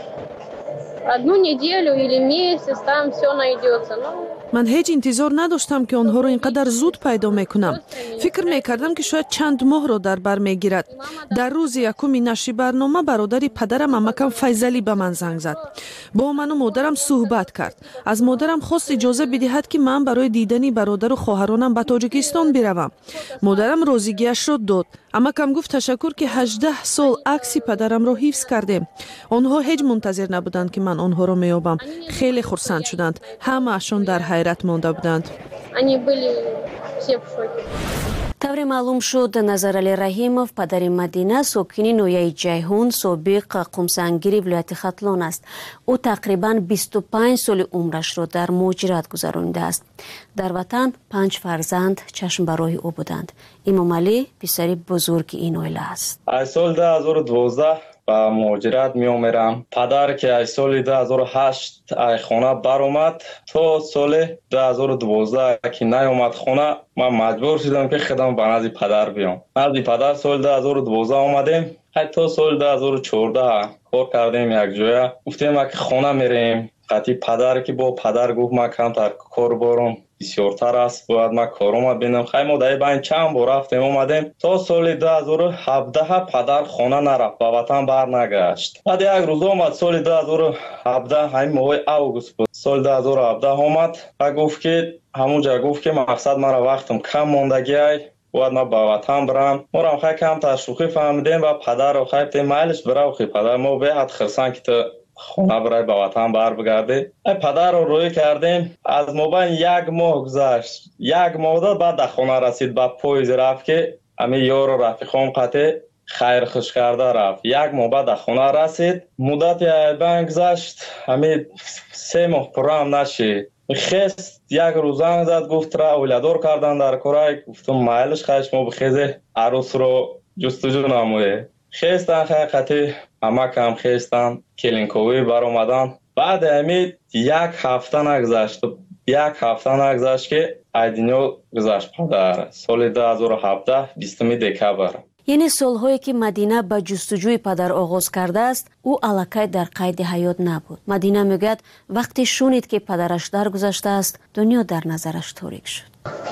одну неделю или месяц там все найдется. Но... ман ҳеҷ интизор надоштам ки онҳоро инқадар зуд пайдо мекунам. фикр мекардам ки шояд чанд моҳро дар бар мегирад. дар рӯзи якуми нашри барнома бародари падарам амакам Файзалӣ ба ман занг зад. бо ману модарам суҳбат кард. аз модарам хост иҷоза бидиҳад ки ман барои дидани бародару хоҳаронам ба Тоҷикистон биравам. модарам розигиашро дод. амакам гуфт ташаккур ки ҳаждаҳ сол акси падарамро ҳифз кардем. онҳо ҳеҷ мунтазир набуданд ки ман онҳоро меёбам. хеле хурсанд шуданд. ҳамаашон дар ҳайрат монда буданд. тавре маълум шуд Назарали Раҳимов падари Мадина сокини ноҳияи Ҷайҳун, собиқ қумсангири вилояти Хатлон аст. ӯ тақрибан бисту панҷ соли умрашро дар муҳоҷират гузаронидааст. дар ватан панҷ фарзанд чашмбарои ӯ буданд. Имомалӣ писари бузурги ин оила аст. аз соли ду ҳазору дувоздаҳ ба муҳоҷират меомерам. Падар ки аз соли ду ҳазору ҳашт аз хона баромад, то соли ду ҳазору дувоздаҳ ки наомад хона, ман маҷбур шудам ки худам ба назди падар биём. назди падар соли ду ҳазору дувоздаҳ омадем. ҳатто соли ду ҳазору чордаҳ кор кардем якҷоя. гуфтем ки хона мерем. қати падар ки бо падар гуфт ман камтар кор борам бисёртар аст, бояд ман корома бинам. хай мо дар байн чанд бор рафтем омадем. то соли ду ҳазору ҳабдаҳ падар хона нарафт, ба ватан барнагашт. баъд як рӯз омад соли ду ҳазору ҳабдаҳ, ҳамин моҳи август буд. соли ду ҳазору ҳабдаҳ омад ва гуфт ки ҳамунҷа гуфт ки мақсад мара вақтам кам мондагиай, бояд ман ба ватан барам. морам хай камтар шӯхӣ фаҳмидем ва падарро хай гуфтем майлиш бирав хи падар, мо беҳад хирсанд ки ту хона барай ба ватан барбигардӣ. ай падарро рӯӣ кардем. аз мобайн як моҳ гузашт. як моҳ дод баъд дар хона расид, ба поиз рафт ки ҳамин ёру рафиқом қате хайрхуш карда рафт. як моҳ баъд дар хона расид. муддати айбайн гузашт. ҳамин се моҳ пурраам нашид. хест як рӯз занг зад, гуфт ра оиладор кардан дар корай. гуфтам майлиш хай шумо бихезе арӯсро ҷустуҷӯ намоед. хестан хақиқати амакам хестан келинковӣ баромадан. баъди ҳамин як ҳафта нагузашт. як ҳафта нагузашт ки ай дунё гузашт падар. соли ду ҳазору ҳабдаҳ бистуми декабр. яъне солҳое ки Мадина ба ҷустуҷӯи падар оғоз кардааст, ӯ аллакай дар қайди ҳаёт набуд. Мадина мегӯяд вақте шунид ки падараш даргузаштааст, дунё дар назараш торик шуд.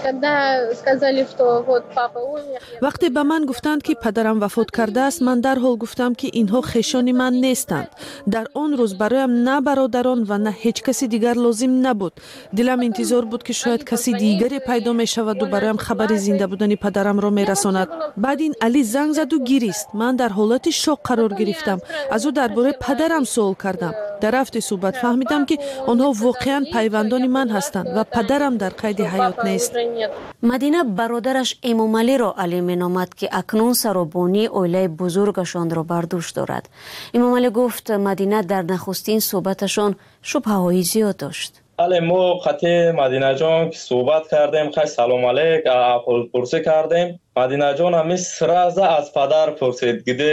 вақте ба ман гуфтанд ки падарам вафот кардааст, ман дарҳол гуфтам ки инҳо хешони ман нестанд. дар он рӯз бароям на бародарон ва на ҳеҷ каси дигар лозим набуд. дилам интизор буд ки шояд каси дигаре пайдо мешаваду бароям хабари зинда будани падарамро мерасонад. баъд ин Али занг заду гирист. ман дар ҳолати шок қарор гирифтам. аз ӯ дар бораи падарам суол кардам. дар рафти суҳбат фаҳмидам ки онҳо воқеан пайвандони ман ҳастанд ва падарам дар қайди ҳаёт нест. Мадина бародараш Эмомалиро Али меномад ки акнун саробонии оилаи бузургашонро бар дӯш дорад. Эмомалӣ гуфт Мадина дар нахустин суҳбаташон шубҳаҳои зиёд дошт. бале мо қати Мадинаҷон ки суҳбат кардем, хай салом алейк аҳволпурсӣ кардем. Мадинаҷон ҳамин сраза аз падар пурсид.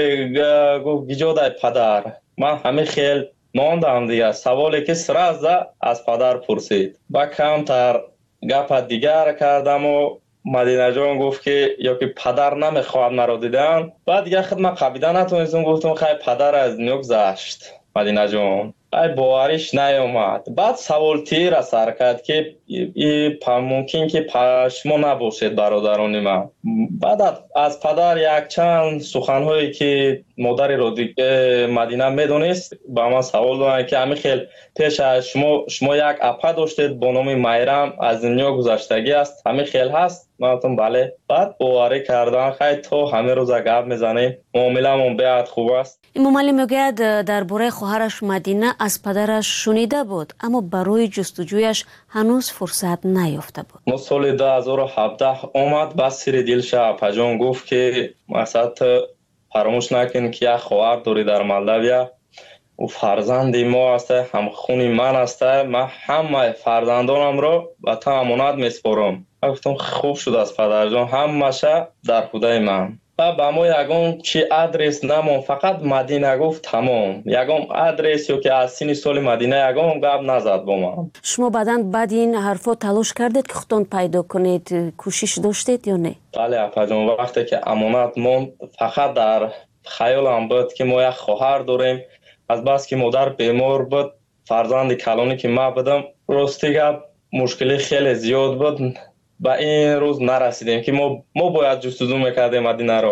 гуфт гиҷодай падар. ман ҳамин хел мондам дига, саволе ки сраза аз падар пурсид. ба камтар гапа дигар кардаму Мадинаҷон гуфт ки ё ки падар намехоҳад маро дидан. баъд дига худ ман қабида натонистам, гуфтам хай падар аз дунё гузашт. Мадинаҷон ай бовариш наёмад. баъд савол тира сар кард ки мумкин ки шумо набошед бародарони ман. баъд аз падар якчанд суханҳое ки модари Мадина медонист ба ман савол доданд ки ҳамин хел пеш аз шумо шумо як апа доштед бо номи Майрам, аз дунё гузаштагӣ аст, ҳамин хел ҳаст? ман гуфтам бале. баъд боварӣ кардан хай то ҳамин рӯза гап мезанем, муомиламон беҳад хуб аст. Имомалӣ мегӯяд дар бораи хоҳараш Мадина аз падараш шунида буд, аммо барои ҷустуҷӯяш ҳанӯз фурсат наёфта буд. мо соли ду ҳазору ҳабдаҳ омад, ба сири дилша апаҷон гуфт ки масад фаромӯш накун ки як хоҳар дорӣ дар Молдавия, ӯ фарзанди мо аст, ҳамхуни ман аст. ман ҳамаи фарзандонамро ба ту амонат меспорам. ман гуфтам хуб шудааст падарҷон, ҳамаша дар худаи ман. ба ба мо ягон чи адрес намон, фақат Мадина гуфт тамом. Ягон адрес ё ки аз сини соли Мадина ягон гап назад бо ман. шумо баъдан баъди ин ҳарфо талош кардед ки худтон пайдо кунед, кӯшиш доштед ё не? бале апаҷон, вақте ки амонат монд, фақат дар хаёлам буд ки мо як хоҳар дорем. азбаски модар бемор буд, фарзанди калоне ки ман будам, рости гап мушкили хеле зиёд буд. ба ин рӯз нарасидем ки мо мо бояд ҷустуҷӯ мекардем Мадинаро.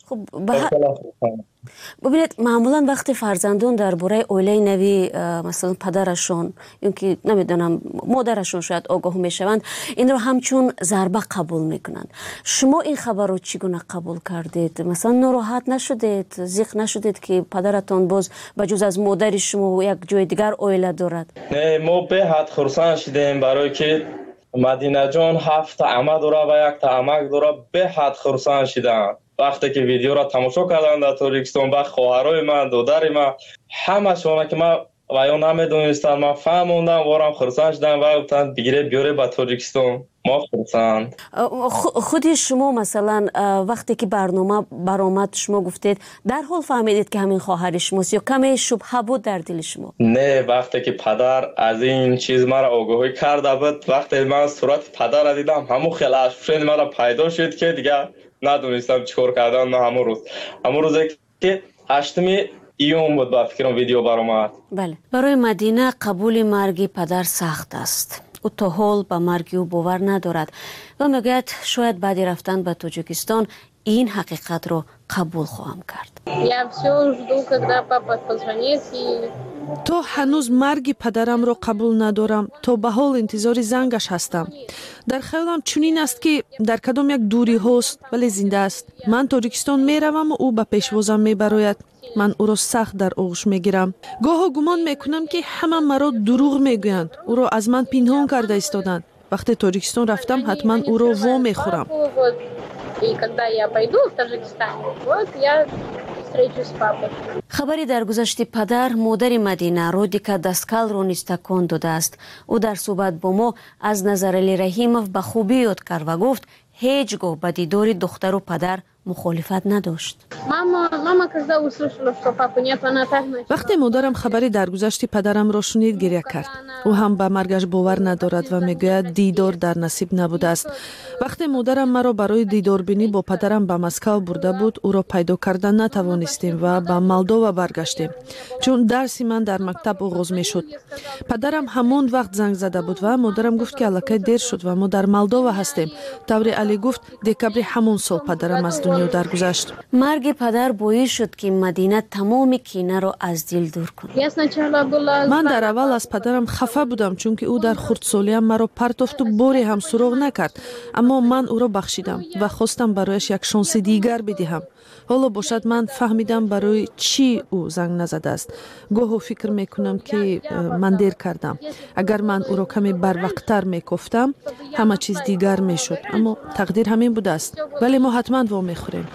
خب ببینید معمولا وقتی فرزندان درباره اوله نوی مثلا پدرشون یا که نمیدونم مادرشون شاید آگاه میشوند این رو همچون ضربه قبول میکنند. شما این خبر رو چگونه قبول کردید؟ مثلا ناراحت نشدید؟ زیق نشدید که پدرتون باز بجز از مادر شما یک جای دیگر اوله دارد؟ نه، ما به حد خرسند شدیم برای که مدینه جان هفت عمه داره و یک تا عمک داره. به حد خرسند شدن وقتی که ویدیو را تماشا کردن در تاجیکستان و خواهرای من، دادر من، همه شما که من و یا نمیدونستم، من فهموندم وارم خرسند شدن و گفتن بگیره بیاره به تاجیکستان. ما خرسند. خودی شما مثلا وقتی که برنامه برآمد شما گفتید در حال فهمیدید که همین خواهر شماست یا کمی شبهه بود در دل شما؟ نه، وقتی که پدر از این چیز مرا آگاهی کرده بود، وقتی من صورت پدر را دیدم همون خیلی اشفشن مرا پیدا شد که دیگه ندونستم چیکار کردن. نه همون روز همون روزی که هشتمی ایون بود با فکرم ویدیو برآمد. بله، برای مدینه قبول مرگ پدر سخت است. او تا حال به مرگ او باور ندارد و میگوید شاید بعد رفتن به تاجیکستان این حقیقت رو قبول خواهم کرد. تو هنوز مرگ پدرم رو قبول ندارم، تو به حال انتظار زنگش هستم. در خیالم چنین است که در کدام یک دوری هست ولی زنده است. من تاجیکستان میروم و او به پیشوازم میبراید. من او را سخت در آغوش میگیرم. گاه گمان میکنم که همه مرا دروغ میگویند. او را از من پنهان کرده ایستادند. وقتی تاجیکستان رفتم حتما او را وا میخورم. خبری در گذشت پدر مادر مدینه رودیکا دستکال رو نیز تکان داده است. او در صحبت با ما از نظرعلی رحیموف به خوبی یاد کرد و گفت هیچگاه به دیدار دختر و پدر مخالفت نداشت. وقتی مادرم خبری درگذشت پدرم را شنید گریه کرد. او هم به مرگش باور ندارد و میگوید دیدار در نصیب نبوده است. وقتی مادرم مرا برای دیدار بینی با پدرم به مسکو برده بود، او را پیدا کردن نتوانستیم و به مالدووا برگشتیم، چون درسی من در مکتب آغاز میشد. پدرم همان وقت زنگ زده بود و مادرم گفت که الکی دیر شد و ما در مالدووا هستیم. طوری علی گفت دکبر همون سال پدرم از دنیا درگذشت. مرگ پدر باعث شد که مدینه تمام کینه را از دل دور کند. من در اول از پدرم خفه بودم چون که او در خردسالیم مرا پرتافت و باری هم سراغ نکرد، اما من او را بخشیدم و خواستم برایش یک شانس دیگر بدهم. حالا باشد من فهمیدم برای چی او زنگ نزده است. گاهی فکر میکنم که من دیر کردم. اگر من او را کمی بروقتر میگفتم همه چیز دیگر میشد، اما تقدیر همین بوده است. ولی ما حتما وا میخوریم.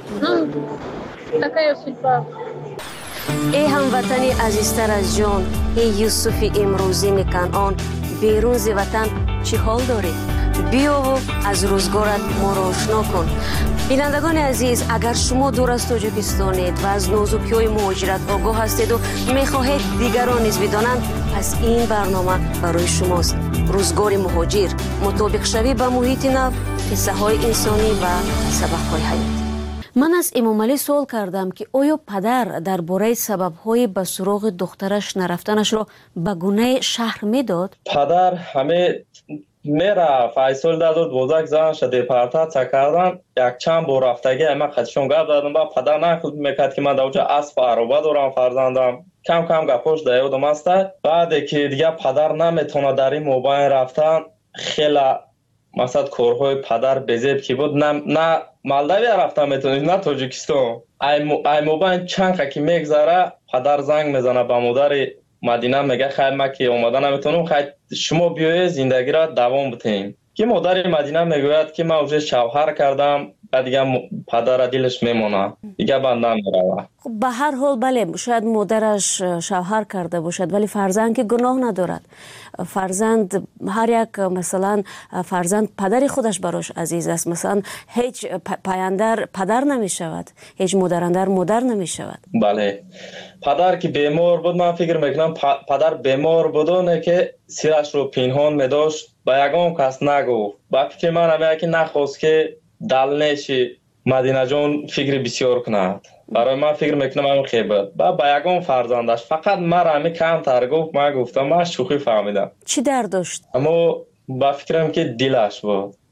ای هموطنی عزیزتر از جان، ای یوسف امروزین کنعان، بیرون ز وطن چی حال داری؟ بیا و از روزگارت ما را آشنا کن. بینندگان عزیز، اگر شما دور از تاجیکستانید و از نازکی‌های مهاجرت آگاه هستید و میخواهید دیگران نیز بدانند، پس این برنامه برای شماست. روزگار مهاجر، مطابق شوی به محیط نو، قصه های انسانی و سبق های حیاتی. من از امام علی سوال کردم که آیا پدر درباره سبب‌های به سراغ دخترش نرفتنش را به گونه شهر میداد؟ پدر همه میره فیصل داد و دوزک زنش دیپارتات کردن. یک چند بار رفتگی اما خودشون گپ دادم با پدر نخود میکرد که من در اونجا اسب و عربه دارم فرزندم. کم کم گپاش دیودم است. بعد که دیگه پدر نمیتونه در این موبایل رفتن، خیلی مثلا کارهای پدر بزیب که بود، نه نه مالدوی رفتن میتونید نه تاجیکستان. ای موبایل چند که میگذره پدر زنگ میزنه به مادر مدینه میگه خیر ما که اومدن نمیتونم، خیر شما بیایید زندگی را دوام بدیم. که مادر مدینه میگوید که من اونجا شوهر کردم و دیگه پدر دلش میمونه دیگه بندم میروه. خب به هر حال بله، شاید مادرش شوهر کرده باشد ولی فرزند که گناه ندارد. فرزند هر یک مثلا فرزند پدر خودش براش عزیز است. مثلا هیچ پایندر پدر نمی شود، هیچ مادراندر مادر نمی شود. بله، پدر که بیمار بود من فکر میکنم پدر بیمار بودونه که سیرش رو پنهان میداشت با یگان کس نگفت. با فکر من همه که نخواست که دل نشی مدینه جان فکر بسیار کند. برای من فکر میکنم همون خیبت با با یگان فرزندش فقط مرا همه کم تر گفت. من گفتم من شوخی فهمیدم. چی درد داشت؟ اما با فکرم که دلش بود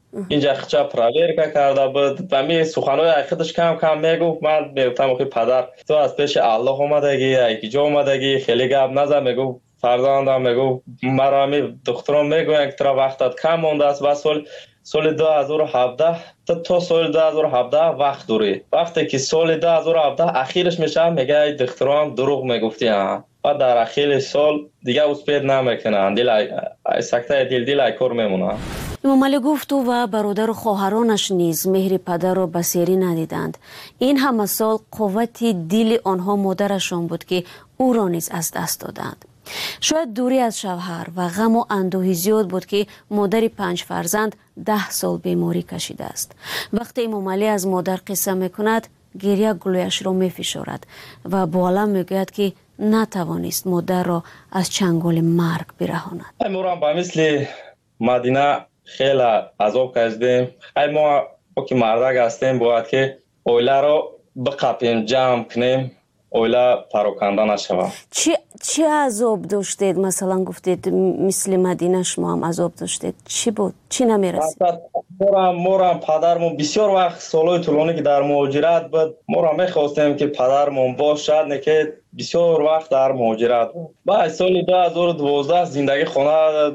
اینجا خچا پراورکا کرده بود و می سخنهای خودش کم کم میگفت. من میگفتم که پدر تو از پیش الله اومدگی یکی جا اومدگی خیلی گپ نزن. میگفت فرزندم، میگفت مرا می دخترم میگوین که ترا وقتت کم مونده است و سال سال دو هزار و هفده تا تا سال دو هزار و هفده وقت داری. وقتی که سال دو هزار و هفده اخیرش میشه میگه دخترم دروغ میگفتی ها. و در اخیر سال دیگه اسپید نمیکنن، دل سکته دل دل کار میمونه. امام علی گفت او و برادر و خواهرانش نیز مهر پدر را بسیاری ندیدند. این همه سال قوت دل آنها مادرشان بود که او را نیز از دست دادند. شاید دوری از شوهر و غم و اندوهی زیاد بود که مادر پنج فرزند ده سال بیماری کشیده است. وقتی امام علی از مادر قصه میکند گریه گلویش را میفشارد و با علم میگوید که نتوانست مادر را از چنگال مرگ برهاند. ما با مثل مدینه خیلی عذاب کشیدیم. خیلی ما که مردک هستیم باید که اویله را بقپیم، جمع کنیم، اویله پراکنده نشود. چی چی عذاب داشتید؟ مثلا گفتید مثل مدینه شما هم عذاب داشتید. چی بود؟ چی نمیرسید؟ مورم مورم پدرمون بسیار وقت سالهای طولانی که در مهاجرت بود، مورم میخواستیم که پدرمون باشد، نه که بسیار وقت در مهاجرت بود. بعد سال دو هزار و دوازده زندگی خانه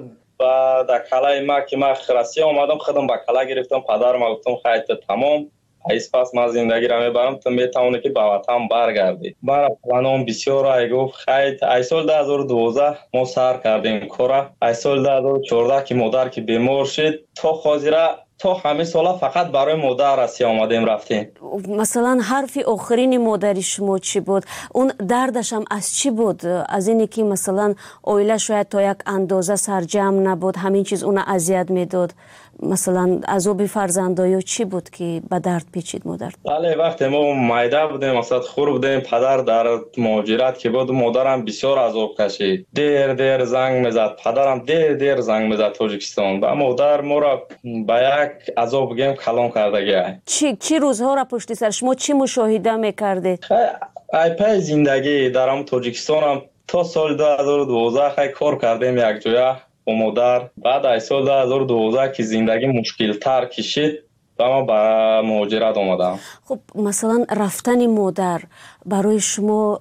و در کلای ما که من خرسی آمدم خودم با کلا گرفتم. پدرم گفتم خیلی تمام ایس پس من زندگی را میبرم تو میتونه که به وطن برگردی. برای پلانم بسیار ای گفت خیلی ای سال دو هزار و دوازده ما سر کردیم کارا. ای سال دو هزار و چهارده که مادر که بیمار شد تا خاطره تا همه سالا فقط برای مادر رسی آمدیم رفتیم. مثلا حرف آخرین مادر شما چی بود؟ اون دردش هم از چی بود؟ از اینی که مثلا اویله شاید تا یک اندازه سرجم نبود، همین چیز اون اذیت میداد. مثلا عذاب فرزندایی چی بود که به درد پیچید مادر؟ بله وقتی ما مایده بودیم مثلا خور بودیم پدر در مهاجرت که بود مادرم بسیار عذاب کشید. دیر دیر زنگ میزد، پدرم دیر دیر زنگ میزد تاجیکستان و مادر ما را به یک عذاب گیم کلان کرده گیه. چی چی روزها را پشت سر شما چی مشاهده میکردید؟ ای پای زندگی در ام تاجیکستان هم تا سال دو هزار و دوازده خیلی کار کردیم یک جویا با مادر. بعد از سال دو هزار و دوازده که زندگی مشکل تر کشید و ما به مهاجرت آمدم. خب مثلا رفتن مادر برای شما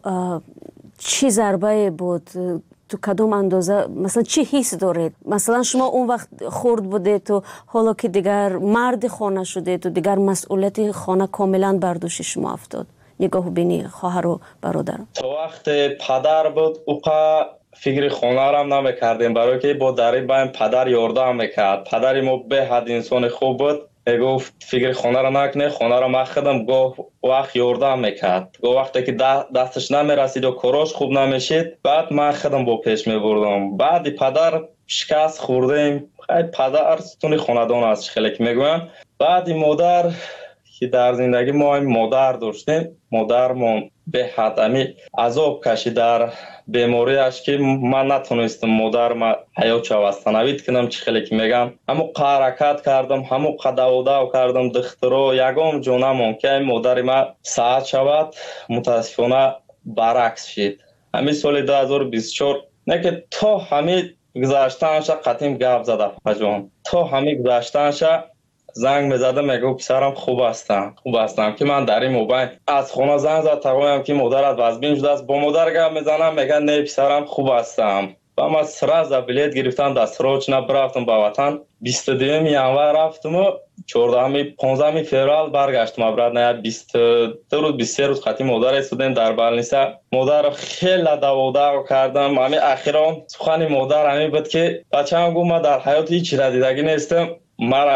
چی ضربه بود؟ تو کدوم اندازه مثلا چی حس دارید؟ مثلا شما اون وقت خرد بودید تو حالا که دیگر مرد خانه شده تو دیگر مسئولیت خانه کاملا بر دوش شما افتاد. نگاه بینی خواهر و برادر. تو وقت پدر بود اوقا فکر خانه را هم نمیکردیم برای که با دری بایم پدر یاردم میکرد. پدری ما به حد انسان خوب بود. میگفت فکر خانه را نکنه، خانه را من خودم گاه وقت یاردم میکرد. گاه وقتی که دستش نمیرسید و کاراش خوب نمیشید بعد من خودم با پیش میبردم. بعد پدر شکست خوردیم. خیلی پدر ستون خاندان است خیلی که میگویم. بعد مادر که در زندگی ما هم مادر داشتیم، مادرمون به حد امی عذاب کشید در بیماریش که من نتونستم مادر ما حیات شوستنوید کنم. چی خیلی که میگم همو حرکت کردم، همو قدو دو کردم دخترو یگام جونمون که مادر ما ساعت شود متاسفانه برعکس شد. همین سال دو هزار و بیست و چهار نه که تا همین گذاشتنش قطیم گپ زده پجان تا همین گذاشتنش زنگ میزده میگو پسرم خوب هستم خوب هستم که من در این موبایل از خونه زنگ زد تقویم که مادرت وزبین شده است. با مادر گپ میزنم میگه نه پسرم خوب هستم. و من سراز بلیت گرفتم دست روچ نبرفتم به وطن. بیست و دوم ینور رفتم و چهاردهم پانزدهم فوریه برگشتم ابرد. نه بیست و دو روز بیست و سه روز خاطی مادر استودیم در بلنیسه. مادر خیلی دو کردم. همین اخیرا سخن مادر همین بود که بچه‌ام گفت من در حیات هیچ را دیدگی نیستم. مرا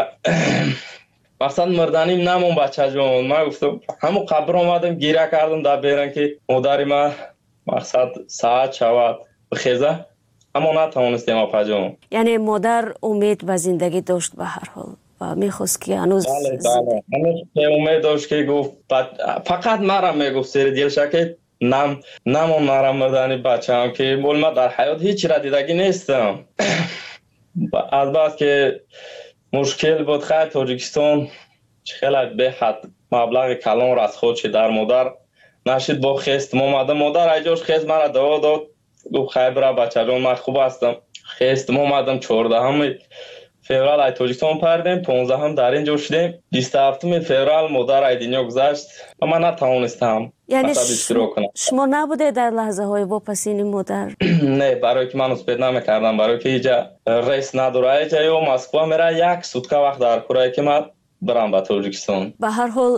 مقصد مردنیم نمون بچه جون. من گفتم همون قبر آمدم گیره کردم در بیرن که مادری من مقصد ساعت شود بخیزه اما نتوانستیم اپا جون. یعنی مادر امید و زندگی داشت به هر حال و میخواست که هنوز بله بله هنوز امید داشت که گفت فقط مرا میگفت سری دیلشه که نم نمون مرا مردنی بچه هم که بول من در حیات هیچ را دیدگی نیستم. از بعد که مشکل بود خیلی تاجیکستان خیلی به حد مبلغ کلان را از خودش در مادر نشید با خیست ما مادر مادر ایجاش خیست مرا دوا داد گفت خیلی برای بچه جان من خوب هستم. خیست ما مادم چهاردهم феврал ай тоҷикистон пардем, понздаҳум дар ин ҷо шудем. бисту ҳафтуми феврал модар ай дунё гузашт ва ман натавонистам яъне шумо набуде дар лаҳзаҳои вопасини модар? Не, барое ки ман успед намекардам, барое ки иҷа рейс надора, иҷа ё Москва мера як сутка вақт дар курае ки ман барам ба Тоҷикистон. ба ҳар ҳол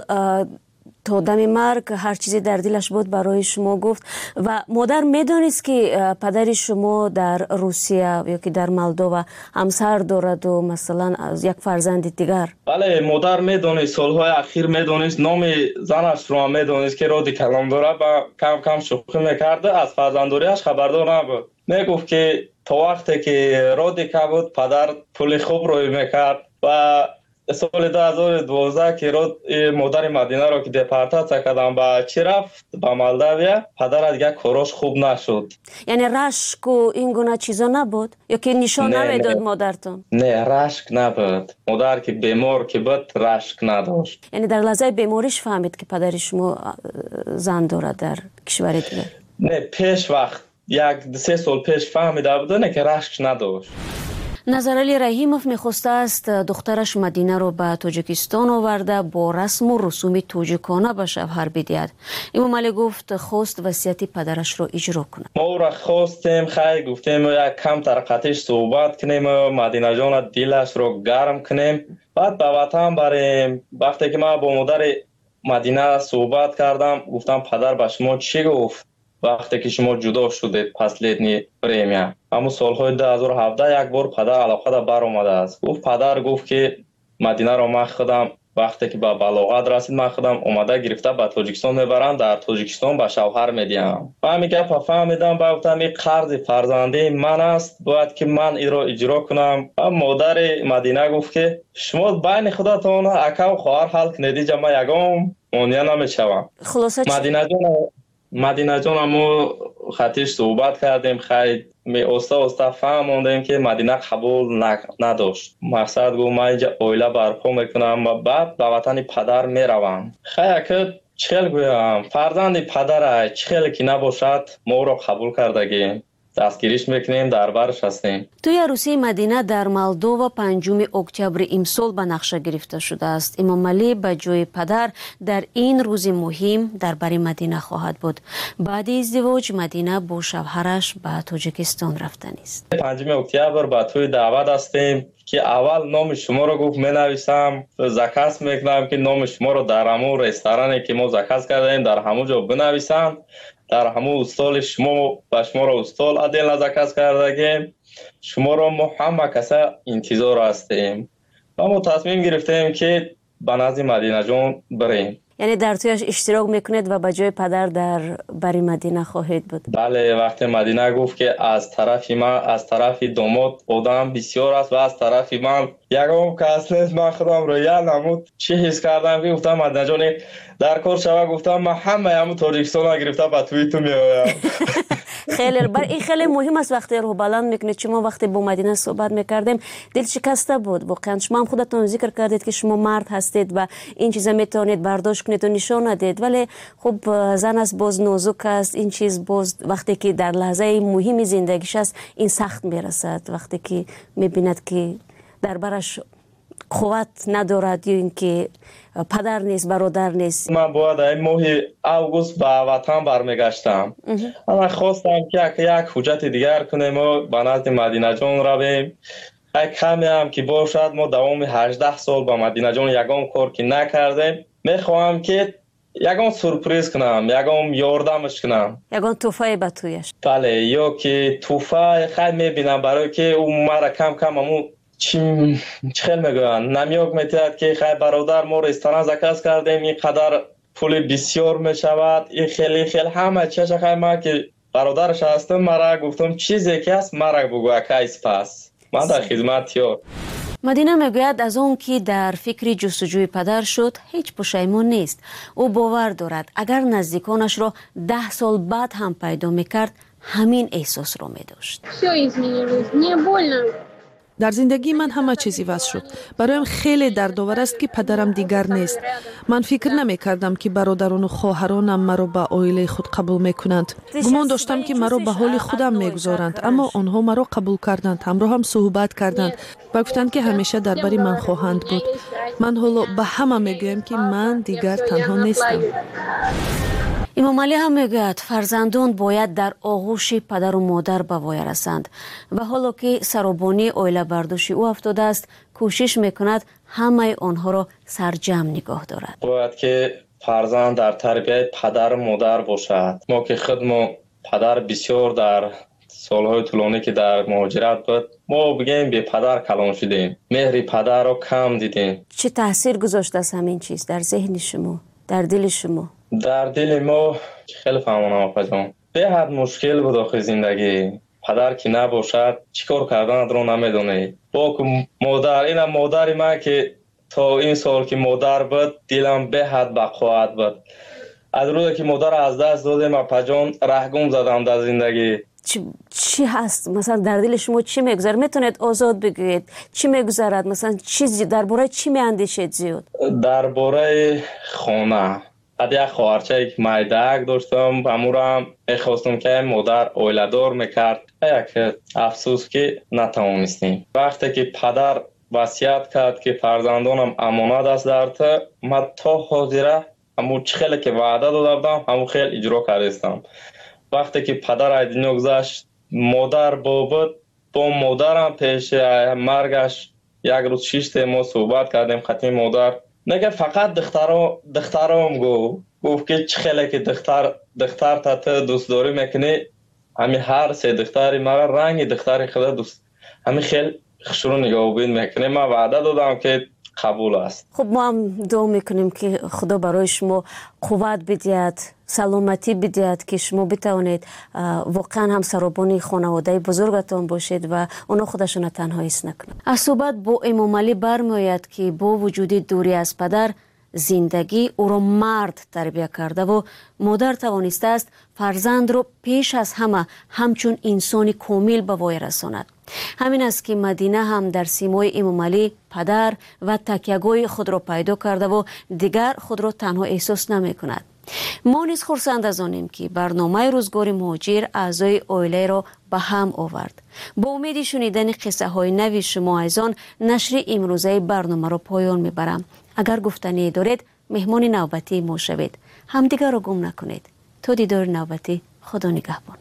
то дами марг ҳар чизе дар дилаш буд барои шумо гуфт ва модар медонист ки падари шумо дар Русия ё ки дар Молдова ҳамсар дораду масалан як фарзанди дигар? бале, модар медонист, солҳои ахир медонист, номи занашро ҳам медонист ки роди калом дорад ва кам кам шӯхӣ мекард. Аз фарзандориаш хабардор набуд. мегуфт ки то вақте ки роди кабуд падар пули хуб рӯй мекард ва соли ду ҳазору дувоздаҳ ки род модари Мадинаро ки депортация кардам ба чӣ рафт ба Молдавия, падараш дигар корош хуб нашуд. яъне рашку ин гуна чизо набуд ё ки нишон намедод модартон? Не, рашк набуд. модар ки бемор ки буд рашк надошт. яъне дар лаҳзаи бемориш фаҳмид ки падари шумо зан дорад дар кишвари дигар? Не, пеш вақт як се сол пеш фаҳмида буд, не ки рашк надошт. назарали Раҳимов мехостааст духтараш Мадинаро ба Тоҷикистон оварда бо расму русуми тоҷикона ба шавҳар бидиҳад. Имом Али гуфт хост васияти падарашро иҷро кунад. мо ӯро хостем, хай гуфтем як камтар қатиш суҳбат кунем, Мадинаҷона дилашро гарм кунем, баъд ба ватан барем. вақте ки ман бо модари Мадина суҳбат кардам, гуфтам падар ба шумо чӣ гуфт вақте ки шумо ҷудо шудед последни время? ҳамун солҳои ду ҳазору ҳавдаҳ як бор падар алоқада баромадааст. гуфт падар гуфт ки Мадинаро ман худам вақте ки ба балоғат расид, ман худам омада гирифта ба Тоҷикистон мебарам, дар Тоҷикистон ба шавҳар медиҳам. ман ҳамин гапа фаҳмидам, ба гуфтам ин қарзи фарзандии ман аст, бояд ки ман инро иҷро кунам. ва модари Мадина гуфт ки шумо байни худатон акаву хоҳар ҳал кунед, иҷа ман ягон монеа намешавам. Мадинаҷон Мадинаҷона мо хатиш суҳбат кардем, хай оста оста фаҳмондем ки Мадина қабул надошт. мақсад гуфт ман инҷа оила барпо мекунам ва баъд ба ватани падар меравам. хай ака чӣ хел гӯям, фарзанди падарай чӣ хеле ки набошад моро қабул кардагӣ дастгириш мекунем, дар барш ҳастем. тӯи арӯсии Мадина дар Молдова панҷуми октябри имсол ба нақша гирифта шудааст. Имом Али ба ҷои падар дар ин рӯзи муҳим дар бари Мадина хоҳад буд. баъди издивоҷ Мадина бо шавҳараш ба Тоҷикистон рафтанист. панҷуми октябр ба тӯи даъват ҳастем ки аввал номи шуморо гуфт менависам, заказ мекунам ки номи шуморо дар ҳамун ресторане ки мо заказ кардаем дар ҳамун ҷо бинависам. дар ҳамун устоли шумо ба шуморо устол адела заказ кардагем. шуморо мо ҳама каса интизор ҳастем. ва мо тасмим гирифтем ки ба назди Мадинаҷон бирем. яъне дар тӯяш иштирок мекунед ва ба ҷои падар дар бари Мадина хоҳед буд? бале, вақте Мадина гуфт ки аз тарафи ман, аз тарафи домод одам бисёр аст ва аз тарафи ман ягон кас нест, ман худамро як намуд чӣ ҳис кардам ки гуфтам Мадинаҷон дар кор шава, гуфтам ман ҳамаи ҳамун Тоҷикистонро гирифта ба тӯи ту меоям. хеле бар ин хеле муҳим аст вақте рӯҳ баланд мекунед. чумо вақте бо Мадина суҳбат мекардем дилшикаста буд. воқеан шумо ҳам худатон зикр кардед ки шумо мард ҳастед ва ин чиза метавонед бардошт кунед ва нишон надед, вале хуб зан аст, боз нозук аст. ин чиз боз вақте ки дар лаҳзаи муҳими зиндагиш аст ин сахт мерасад, вақте ки мебинад ки дар бараш қувват надорад ё ин ки падар нест, бародар нест. ман бояд ин моҳи август ба ватан бармегаштам. ман хостам ки як ҳуҷҷати дигар кунем, мо ба назди Мадинаҷон равем. ай каме ҳам ки бошад, мо давоми ҳаждаҳ сол ба Мадинаҷон ягон кор ки накардем, мехоҳам ки ягон сурприз кунам, ягон ёрдамаш кунам, ягон тӯҳфае ба тӯяш. бале, ё ки тӯҳфа хай мебинам, барое ки ӯ мара кам кам амун чӣ хел мегӯянд, намёк метиҳад ки хай бародар мо ресторан заказ кардем, ин қадар пули бисёр мешавад, ин хели хел ҳама чаша. хай ман ки бародараш ҳастам, мара гуфтам чизе ки аст мара бугӯ акай спас, ман дар хизматиё. Мадина мегӯяд аз он ки дар фикри ҷустуҷӯи падар шуд ҳеҷ пушаймон нест. ӯ бовар дорад агар наздиконашро даҳ сол баъд ҳам пайдо мекард ҳамин эҳсосро медошт. Всё изменилось, мне больно. در زندگی من همه چیزی وضع شد. برایم خیلی دردآور است که پدرم دیگر نیست. من فکر نمی کردم که برادران و خواهرانم مرا به عائله خود قبول می کنند. گمان داشتم که مرا به حال خودم می گذارند، اما آنها مرا قبول کردند. همراه هم صحبت کردند و گفتند که همیشه درباره من خواهند بود. من حالا به همه می گویم که من دیگر تنها نیستم. امام علی هم میگوید فرزندان باید در آغوش پدر و مادر به وای رسند و حالا که سرابانی عائله برداشت او افتاده است، کوشش میکند همه آنها را سرجم نگاه دارد. باید که فرزند در تربیت پدر و مادر باشد. ما که خودمون پدر بسیار در سالهای طولانی که در مهاجرت بود، ما بگیم به پدر کلان شدیم، مهر پدر را کم دیدیم. چه تاثیر گذاشته است همین چیز در ذهن شما، در دل شما؟ در دل ما خیلی فهمانم آقا جان، به حد مشکل بود آخه زندگی. پدر که نباشد چیکار کردن رو نمیدونی. با که مادر، این مادر ما که تا این سال که مادر بود دلم به حد بقوت بود. از روزی که مادر از دست دادم آقا جان رهگم زدم در زندگی. چی, چی هست مثلا در دل شما چی میگذره؟ میتونید آزاد بگویید چی میگذرد؟ مثلا چیزی درباره چی میاندیشید زیاد؟ درباره خانه. بعد یک خواهرچه که مایدک داشتم، امورم میخواستم که مادر عائله‌دار میکرد. یک افسوس که نتوانستیم. وقتی که پدر وصیت کرد که فرزندانم امانت است در تو، من تا حاضره همون خیلی که وعده داده بودم همون خیلی اجرا کردم. وقتی که پدر از دنیا گذشت، مادر بود، با مادرم پیش مرگش یک روز شش ما صحبت کردیم. خطی مادر نگه فقط دخترا دخترام گو گفت که چه خیلی که دختر دختر تا تو دوست داری میکنی، همین هر سه دختری مرا رنگ دختری خدا دوست، همین خیلی خشرو نگاه بین میکنه. من وعده دادم که قبول است. خب ما هم دعا میکنیم که خدا برای شما قوت بدهد، سلامتی بدهد که شما بتوانید واقعا هم سرابانی خانواده بزرگتان باشید و اونا خودشون تنها حس نکنند. از صحبت با امام علی برمیآید که با وجود دوری از پدر، زندگی او را مرد تربیت کرده و مادر توانسته است فرزند را پیش از همه همچون انسانی کامل به وای رساند. همین است که مدینه هم در سیمای امام علی پدر و تکیه‌گاه خود را پیدا کرده و دیگر خود را تنها احساس نمی کند. ما نیز خرسند از آنیم که برنامه روزگار مهاجر اعضای عائله را به هم آورد. با امید شنیدن قصه های نوی شما از آن، نشر امروزه برنامه را پایان میبرم. اگر گفتنی دارید مهمان نوبتی ما شوید. همدیگر را گم نکنید. تا دیدار نوبتی، خدا نگهبان.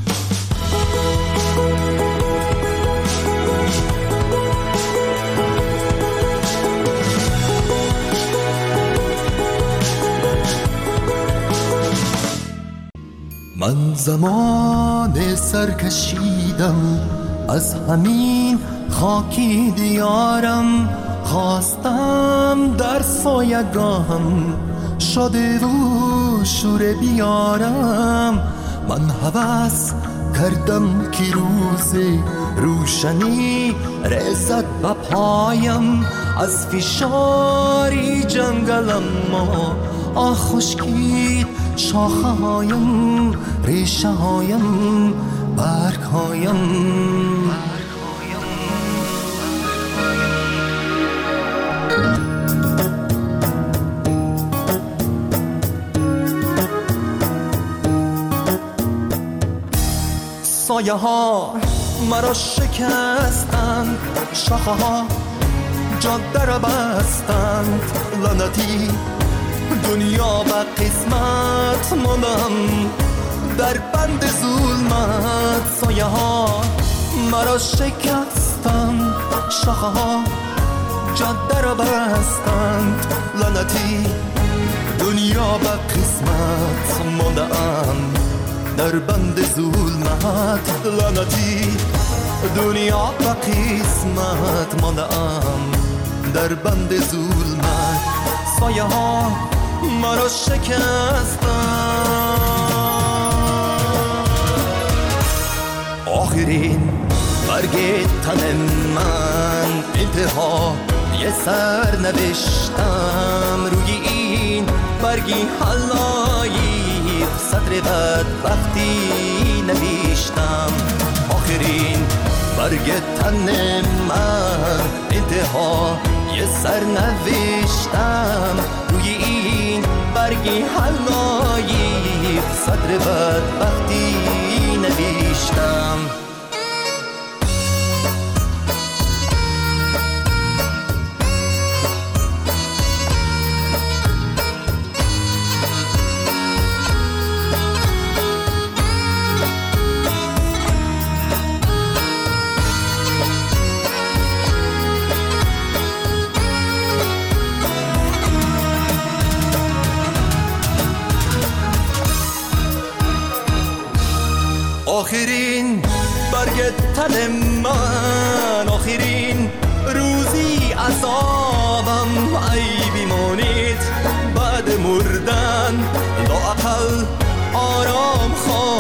من زمان سرکشیدم از همین خاکی دیارم، خواستم در سایگاهم شاده و شور بیارم. من هوس کردم که روز روشنی رسد به پایم، از فشاری جنگلم ما آه خشکید شاخه هایم، ریشه هایم، برگ هایم. سایه ها مرا شکستند، شاخه ها جاده را بستند. لعنتی دنیا و قسمت ماندم در بند ظلمت. سایه ها مرا شکستند، شاخه ها جاده را بستند. لعنتی دنیا و قسمت ماندم در بند ظلمت. لعنتی دنیا و قسمت ماندم در بند ظلمت. سایه ها مرا شکستند. آخرین برگ تن من انتها یه سر نوشتم، روی این برگی حلایق صدر بدبختی نوشتم. آخرین برگ تن من انتها یه سر نوشتم روی این برگی حلایی صدر بدبختی نوشتم. آخرین برگ تن من، آخرین روزی عذابم ای بیمانید بعد مردن لااقل آرام خواه